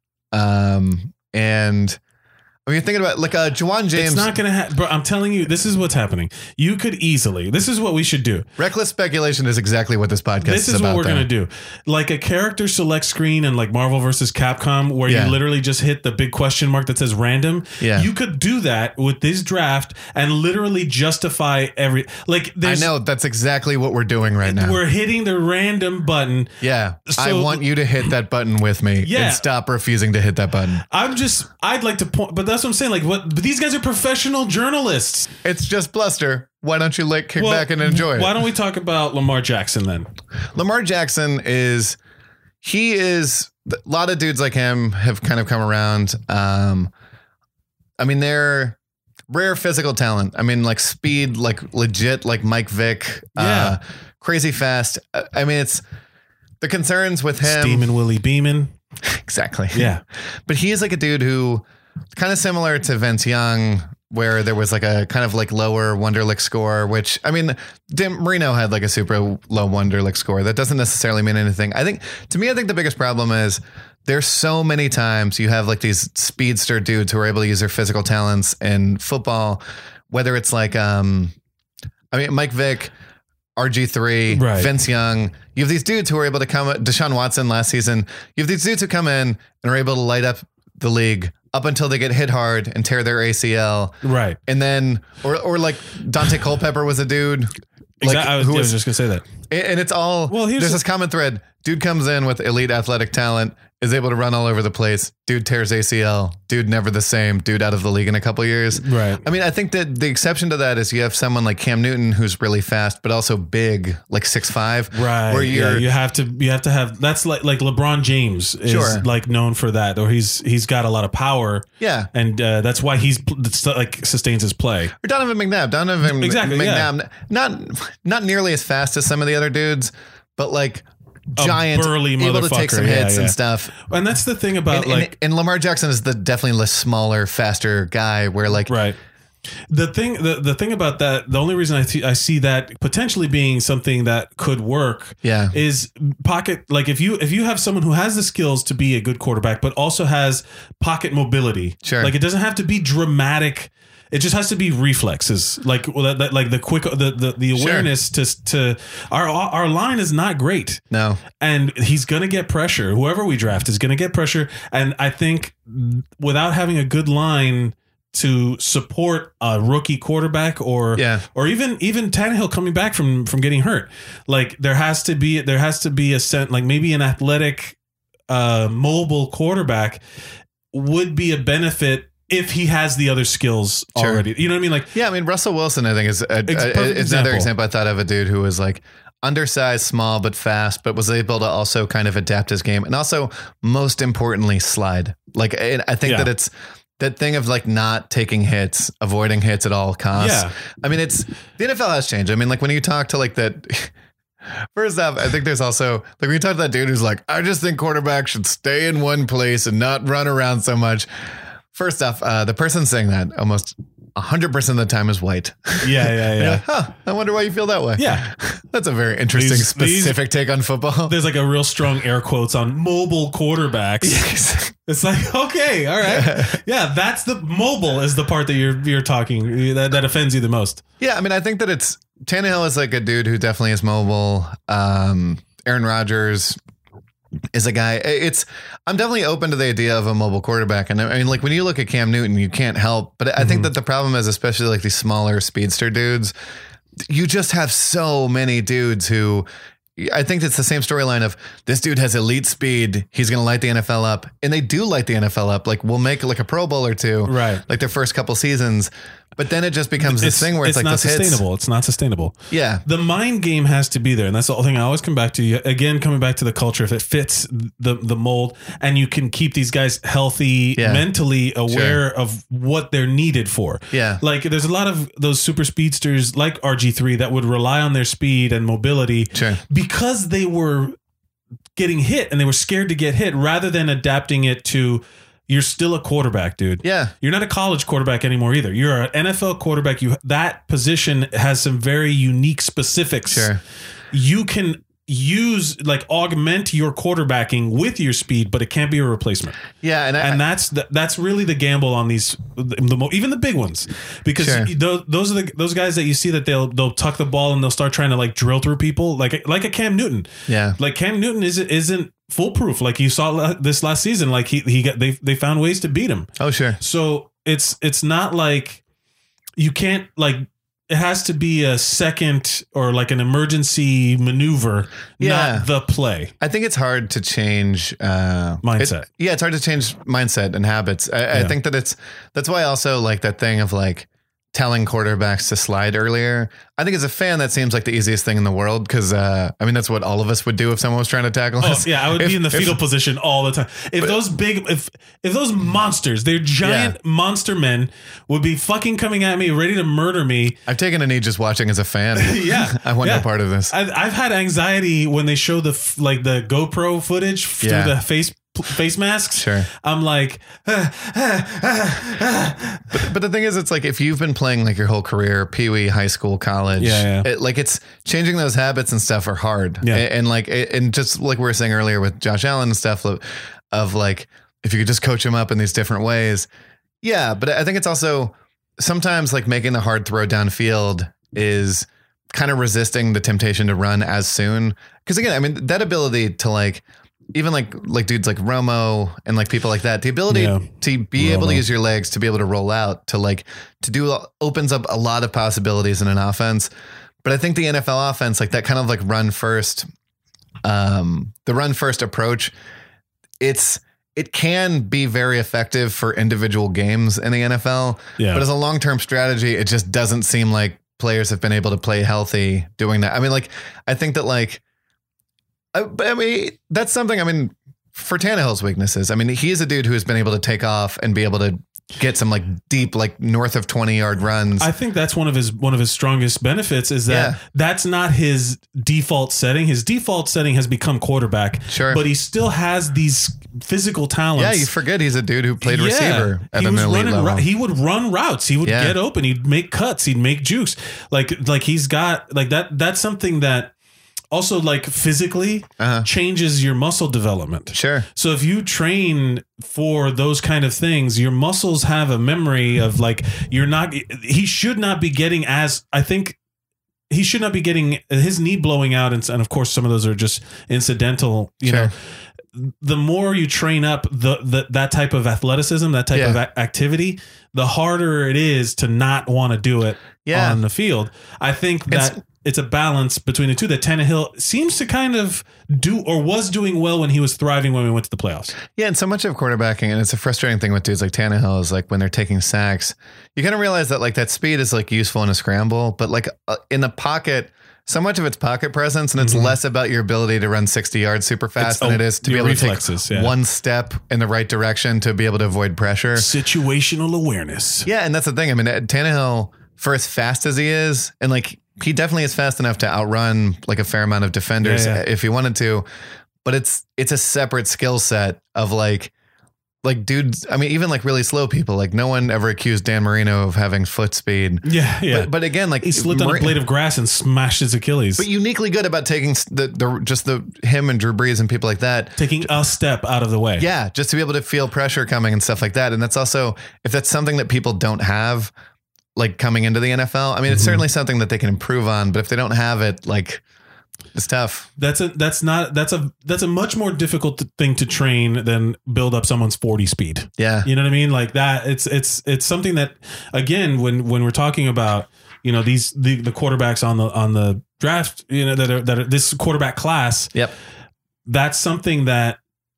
and I mean, you're thinking about like Juwan James. It's not going to happen, bro. I'm telling you, this is what's happening. You could easily. This is what we should do. Reckless speculation is exactly what this podcast is about. This is what we're going to do. Like a character select screen and like Marvel versus Capcom, where you literally just hit the big question mark that says random. Yeah. You could do that with this draft and literally justify every like. I know that's exactly what we're doing right now. We're hitting the random button. Yeah. So, I want you to hit that button with me. Yeah. And stop refusing to hit that button. I'd like to point, but that's what I'm saying. Like, but these guys are professional journalists. It's just bluster. Why don't you kick back and enjoy it? Why don't we talk about Lamar Jackson then? Lamar Jackson is a lot of dudes like him have kind of come around. I mean, they're rare physical talent. I mean, like speed, like legit, like Mike Vick, crazy fast. I mean, it's the concerns with him. Steamin' Willie Beeman. Exactly. Yeah. But he is like a dude who kind of similar to Vince Young, where there was like a kind of like lower Wonderlic score, which I mean, Marino had like a super low Wonderlic score. That doesn't necessarily mean anything. I think the biggest problem is there's so many times you have like these speedster dudes who are able to use their physical talents in football, whether it's like, Mike Vick, RG3, right. Vince Young. You have these dudes who are able to Deshaun Watson last season. You have these dudes who come in and are able to light up the league up until they get hit hard and tear their ACL. Right. And then, or like Dante Culpepper was a dude. Like, I was just going to say that. And it's all, there's this common thread. Dude comes in with elite athletic talent, is able to run all over the place. Dude tears ACL. Dude never the same. Dude out of the league in a couple of years. Right. I mean, I think that the exception to that is you have someone like Cam Newton who's really fast, but also big, like 6'5". Right. Where you have to have that's like LeBron James is like known for that, or he's got a lot of power. Yeah. And that's why he's like sustains his play. Or Donovan McNabb. McNabb, not nearly as fast as some of the other dudes, but like giant, burly able to take some hits and stuff. And that's the thing about and Lamar Jackson is definitely the smaller, faster guy where like, right. The thing about that, the only reason I see that potentially being something that could work is pocket. Like if you have someone who has the skills to be a good quarterback, but also has pocket mobility, like it doesn't have to be dramatic. It just has to be reflexes, like the quick, the awareness to our line is not great. No, and he's gonna get pressure. Whoever we draft is gonna get pressure, and I think without having a good line to support a rookie quarterback or even Tannehill coming back from getting hurt, like there has to be a sense, like maybe an athletic, mobile quarterback would be a benefit. If he has the other skills already, you know what I mean? Like, yeah, I mean, Russell Wilson, I think is another example I thought of a dude who was like undersized, small, but fast, but was able to also kind of adapt his game. And also most importantly, slide. Like, I think that it's that thing of like not taking hits, avoiding hits at all costs. Yeah. I mean, the NFL has changed. I mean, like when you talk to like that, first off, I think there's also like when you talk to that dude who's like, I just think quarterbacks should stay in one place and not run around so much. First off, the person saying that almost 100% of the time is white. Yeah. Like, I wonder why you feel that way. Yeah. That's a very interesting, specific take on football. There's like a real strong air quotes on mobile quarterbacks. Yes. It's like, okay, all right. Yeah, that's the mobile is the part that you're talking that offends you the most. Yeah, I mean, I think that Tannehill is like a dude who definitely is mobile. Aaron Rodgers, is a guy. I'm definitely open to the idea of a mobile quarterback. And I mean, like when you look at Cam Newton, you can't help, but I think that the problem is, especially like these smaller speedster dudes, you just have so many dudes who, I think it's the same storyline of this dude has elite speed. He's going to light the NFL up, and they do light the NFL up. Like we'll make like a Pro Bowl or two, right? Like their first couple seasons, but then it just becomes this thing where it's like not sustainable. It's not sustainable. Yeah, the mind game has to be there, and that's the whole thing. I always come back to again, coming back to the culture. If it fits the mold, and you can keep these guys healthy, mentally aware of what they're needed for. Yeah, like there's a lot of those super speedsters like RG3 that would rely on their speed and mobility, because they were getting hit and they were scared to get hit, rather than adapting it to. You're still a quarterback, dude. Yeah. You're not a college quarterback anymore either. You're an NFL quarterback. That position has some very unique specifics. Sure. You can augment your quarterbacking with your speed, but it can't be a replacement. Yeah, and that's really the gamble on these, even the big ones, because those are those guys that you see that they'll tuck the ball and they'll start trying to like drill through people like a Cam Newton. Yeah, like Cam Newton isn't foolproof. Like you saw this last season, like they found ways to beat him. Oh sure. So it's not like you can't like. It has to be a second or like an emergency maneuver, not the play. I think it's hard to change mindset. It's hard to change mindset and habits. I think that that's why I also like that thing of like telling quarterbacks to slide earlier. I think as a fan, that seems like the easiest thing in the world because, I mean, that's what all of us would do if someone was trying to tackle us. Yeah, I would be in the fetal position all the time. If those monsters, they're giant monster men, would be fucking coming at me, ready to murder me. I've taken a knee just watching as a fan. I want no part of this. I've had anxiety when they show the GoPro footage through the face masks. Sure. I'm like, but the thing is, it's like if you've been playing like your whole career, peewee, high school, college, it's changing those habits and stuff are hard. Yeah. And just like we were saying earlier with Josh Allen and stuff of like, if you could just coach him up in these different ways. Yeah. But I think it's also sometimes like making the hard throw downfield is kind of resisting the temptation to run as soon. Cause again, I mean, that ability to like, even like dudes like Romo and like people like that, the ability to be able to use your legs, to be able to roll out, to do opens up a lot of possibilities in an offense. But I think the NFL offense, like that kind of like run first, the run first approach, it can be very effective for individual games in the NFL. Yeah. But as a long-term strategy, it just doesn't seem like players have been able to play healthy doing that. I mean, like, I think that like, but I mean, that's something, I mean, for Tannehill's weaknesses, I mean, he is a dude who has been able to take off and be able to get some like deep, like north of 20-yard runs. I think that's one of his strongest benefits is that that's not his default setting. His default setting has become quarterback. Sure. But he still has these physical talents. Yeah, you forget he's a dude who played receiver at an elite level. He would run routes. He would get open. He'd make cuts. He'd make jukes. Like he's got like that. That's something that also like physically changes your muscle development. Sure. So if you train for those kind of things, your muscles have a memory of like, he should not be getting his knee blowing out. And of course, some of those are just incidental, you know. The more you train up that type of athleticism, that type of activity, the harder it is to not want to do it on the field. I think that it's a balance between the two that Tannehill seems to kind of do or was doing well when he was thriving when we went to the playoffs. Yeah. And so much of quarterbacking, and it's a frustrating thing with dudes like Tannehill, is like when they're taking sacks, you kind of realize that like that speed is like useful in a scramble, but like in the pocket, so much of it's pocket presence, and it's less about your ability to run 60 yards super fast than it is to be able to take one step in the right direction to be able to avoid pressure. Situational awareness. Yeah. And that's the thing. I mean, Tannehill, for as fast as he is, and like, he definitely is fast enough to outrun like a fair amount of defenders if he wanted to, but it's a separate skill set of like dudes. I mean, even like really slow people, like no one ever accused Dan Marino of having foot speed. Yeah. But again, like he slipped on a blade of grass and smashed his Achilles, but uniquely good about taking him and Drew Brees and people like that, taking a step out of the way. Yeah. Just to be able to feel pressure coming and stuff like that. And that's also, if that's something that people don't have, like coming into the NFL, I mean, it's certainly something that they can improve on, but if they don't have it, like It's tough. That's a much more difficult thing to train than build up someone's 40 speed. Yeah. You know what I mean? Like that. It's something that, again, when we're talking about, you know, the quarterbacks on the draft, you know, that are this quarterback class. Yep. That's something that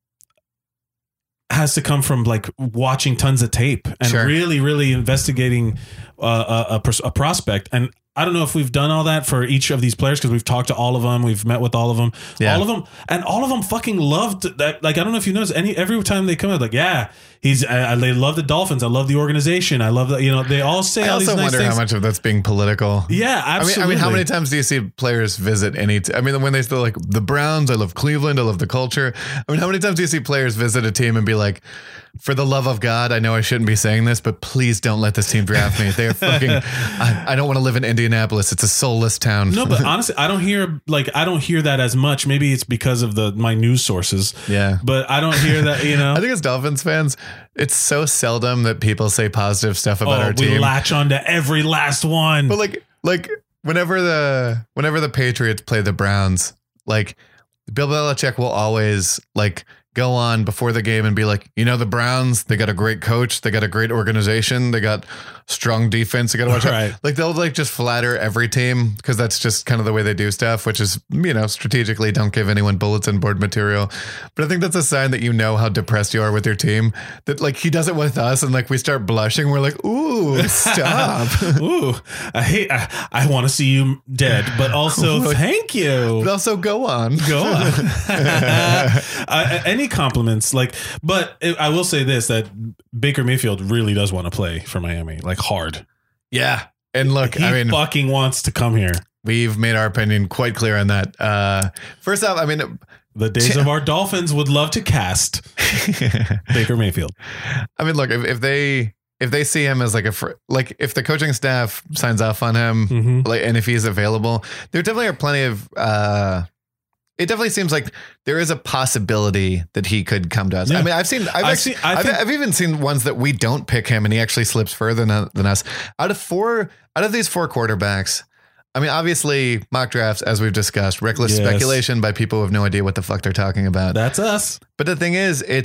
has to come from like watching tons of tape and really, really investigating a prospect. And I don't know if we've done all that for each of these players because we've talked to all of them. We've met with all of them. Yeah. All of them fucking loved that. Like, I don't know if you notice every time they come out, like, yeah, they love the Dolphins. I love the organization. I love that. You know, they all say all these nice things. I also wonder how much of that's being political. Yeah, absolutely. I mean, how many times do you see players visit I mean, when they still like the Browns, I love Cleveland. I love the culture. I mean, how many times do you see players visit a team and be like, for the love of God, I know I shouldn't be saying this, but please don't let this team draft me. They're fucking, I don't want to live in Indianapolis. It's a soulless town. No, but honestly, I don't hear that as much. Maybe it's because of my news sources. Yeah. But I don't hear that, you know. I think as Dolphins fans, it's so seldom that people say positive stuff about our team. We latch on to every last one. But like whenever the Patriots play the Browns, like Bill Belichick will always like go on before the game and be like, you know, the Browns, they got a great coach. They got a great organization. They got strong defense. You got to watch out. Like they'll like just flatter every team because that's just kind of the way they do stuff, which is, you know, strategically don't give anyone bulletin board material. But I think that's a sign that you know how depressed you are with your team, that like he does it with us and like we start blushing. We're like, ooh, stop. Ooh, I want to see you dead, but also thank you. But also go on. Any compliments, like, but I will say this, that Baker Mayfield really does want to play for Miami, like hard. Yeah. And look, he fucking wants to come here. We've made our opinion quite clear on that. First off, I mean, the days of our Dolphins would love to cast Baker Mayfield. I mean, look, if they see him as like if the coaching staff signs off on him, like, and if he's available, there definitely are plenty of, it definitely seems like there is a possibility that he could come to us. Yeah. I mean, I've even seen ones that we don't pick him and he actually slips further than us. Out of these four quarterbacks, I mean, obviously mock drafts, as we've discussed, reckless speculation by people who have no idea what the fuck they're talking about. That's us. But the thing is, it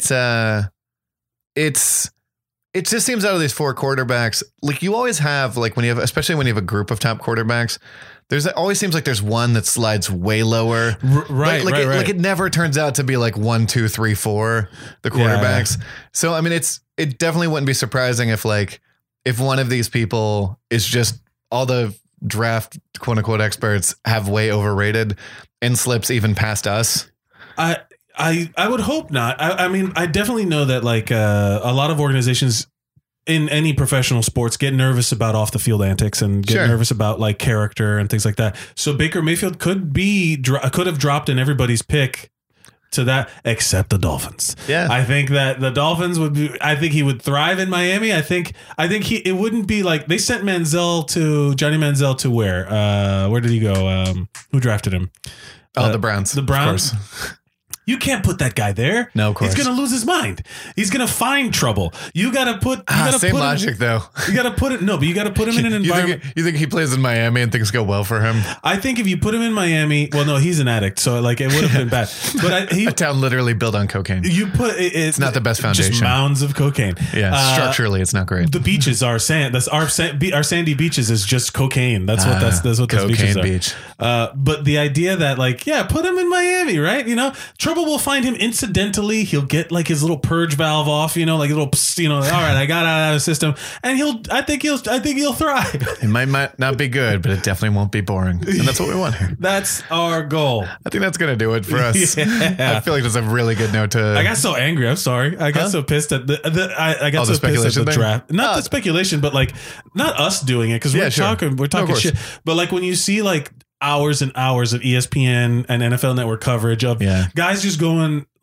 just seems out of these four quarterbacks, like you always have, like especially when you have a group of top quarterbacks, it always seems like there's one that slides way lower. Right. Like it never turns out to be like 1, 2, 3, 4, the quarterbacks. Yeah. So, I mean, it definitely wouldn't be surprising if one of these people is just all the draft quote unquote experts have way overrated and slips even past us. I would hope not. I mean, I definitely know that like a lot of organizations in any professional sports get nervous about off the field antics and get nervous about like character and things like that. So Baker Mayfield could have dropped in everybody's pick to that, except the Dolphins. Yeah. I think that the Dolphins I think he would thrive in Miami. I think it wouldn't be like they sent Johnny Manziel to where did he go? Who drafted him? The Browns. The Browns. Of course. You can't put that guy there. No, of course. He's going to lose his mind. He's going to find trouble. You got to put... same logic, though. You got to put it... No, but you got to put him in an environment... You think he plays in Miami and things go well for him? I think if you put him in Miami... Well, no, he's an addict, so like it would have been bad. But a town literally built on cocaine. You put... It's not the best foundation. Just mounds of cocaine. Yeah, structurally, it's not great. The beaches are sand. Our sandy beaches is just cocaine. That's what those beaches are. Beach. But the idea that like, yeah, put him in Miami, right? You know, trouble will find him incidentally. He'll get like his little purge valve off, you know, like a little, you know, all right, I got out of the system, and I think he'll thrive. It might not be good, but it definitely won't be boring, and that's what we want here. That's our goal. I think that's gonna do it for us. Yeah. I feel like that's a really good note to. I got so angry. I'm sorry. I got so pissed at I got so pissed at the draft. Not the speculation, but like not us doing it because we're talking shit. But like when you see like hours and hours of ESPN and NFL Network coverage of guys just going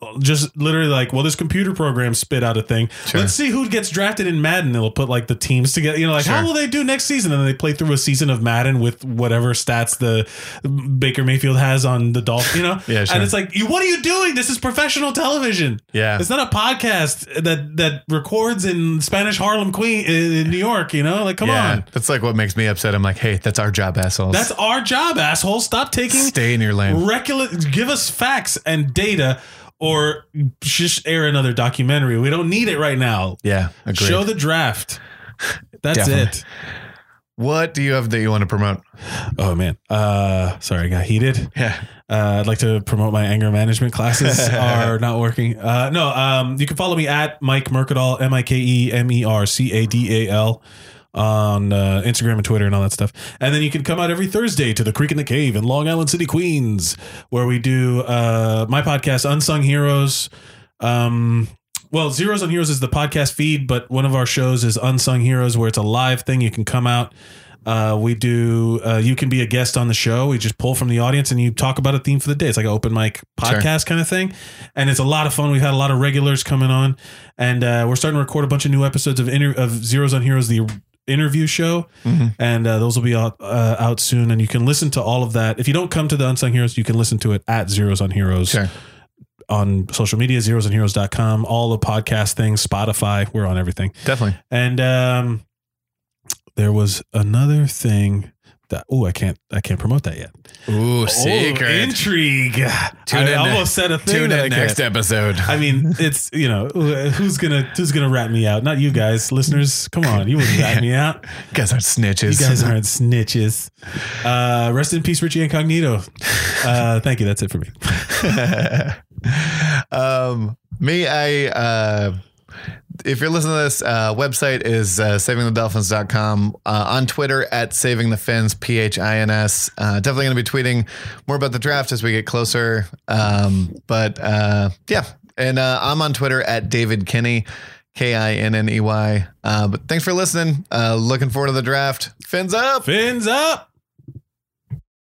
just literally like, well, this computer program spit out a thing. Sure. Let's see who gets drafted in Madden. It'll put like the teams together, you know, like how will they do next season? And then they play through a season of Madden with whatever stats the Baker Mayfield has on the Dolphins, you know? Yeah, sure. And it's like, what are you doing? This is professional television. Yeah. It's not a podcast that records in Spanish Harlem Queen in New York, you know? Like, come on. That's like what makes me upset. I'm like, hey, that's our job, assholes. That's our job, asshole. Stop taking Stay in your lane. Give us facts and data, or just air another documentary. We don't need it right now. Yeah, agreed. Show the draft. That's Definitely. it. What do you have that you want to promote? Oh man. Sorry, I got heated. Yeah. I'd like to promote my anger management classes are not working. You can follow me at Mike Mercadal, MikeMercadal, on Instagram and Twitter and all that stuff. And then you can come out every Thursday to the Creek in the Cave in Long Island City, Queens, where we do my podcast, Unsung Heroes. Zeros on Heroes is the podcast feed, but one of our shows is Unsung Heroes, where it's a live thing. You can come out. We do, you can be a guest on the show. We just pull from the audience and you talk about a theme for the day. It's like an open mic podcast kind of thing. And it's a lot of fun. We've had a lot of regulars coming on, and we're starting to record a bunch of new episodes of Zeros on Heroes, the interview show. And those will be out soon. And you can listen to all of that. If you don't come to the Unsung Heroes, you can listen to it at Zeros on Heroes. Sure. On social media, zerosonheroes.com, all the podcast things, Spotify, we're on everything. Definitely. And there was another thing that I can't promote that yet. Ooh, secret. Intrigue. I almost said a thing. Tune in next episode. I mean, it's, you know, who's gonna rat me out? Not you guys, listeners. Come on, you wouldn't rat me out. You guys aren't snitches. You guys aren't snitches. Rest in peace, Richie Incognito. Thank you. That's it for me. If you're listening to this, website is savingthedolphins.com. On Twitter at savingthefins, PHINS. Definitely going to be tweeting more about the draft as we get closer. Yeah. And I'm on Twitter at David Kinney, KINNEY. But thanks for listening. Looking forward to the draft. Fins up. Fins up.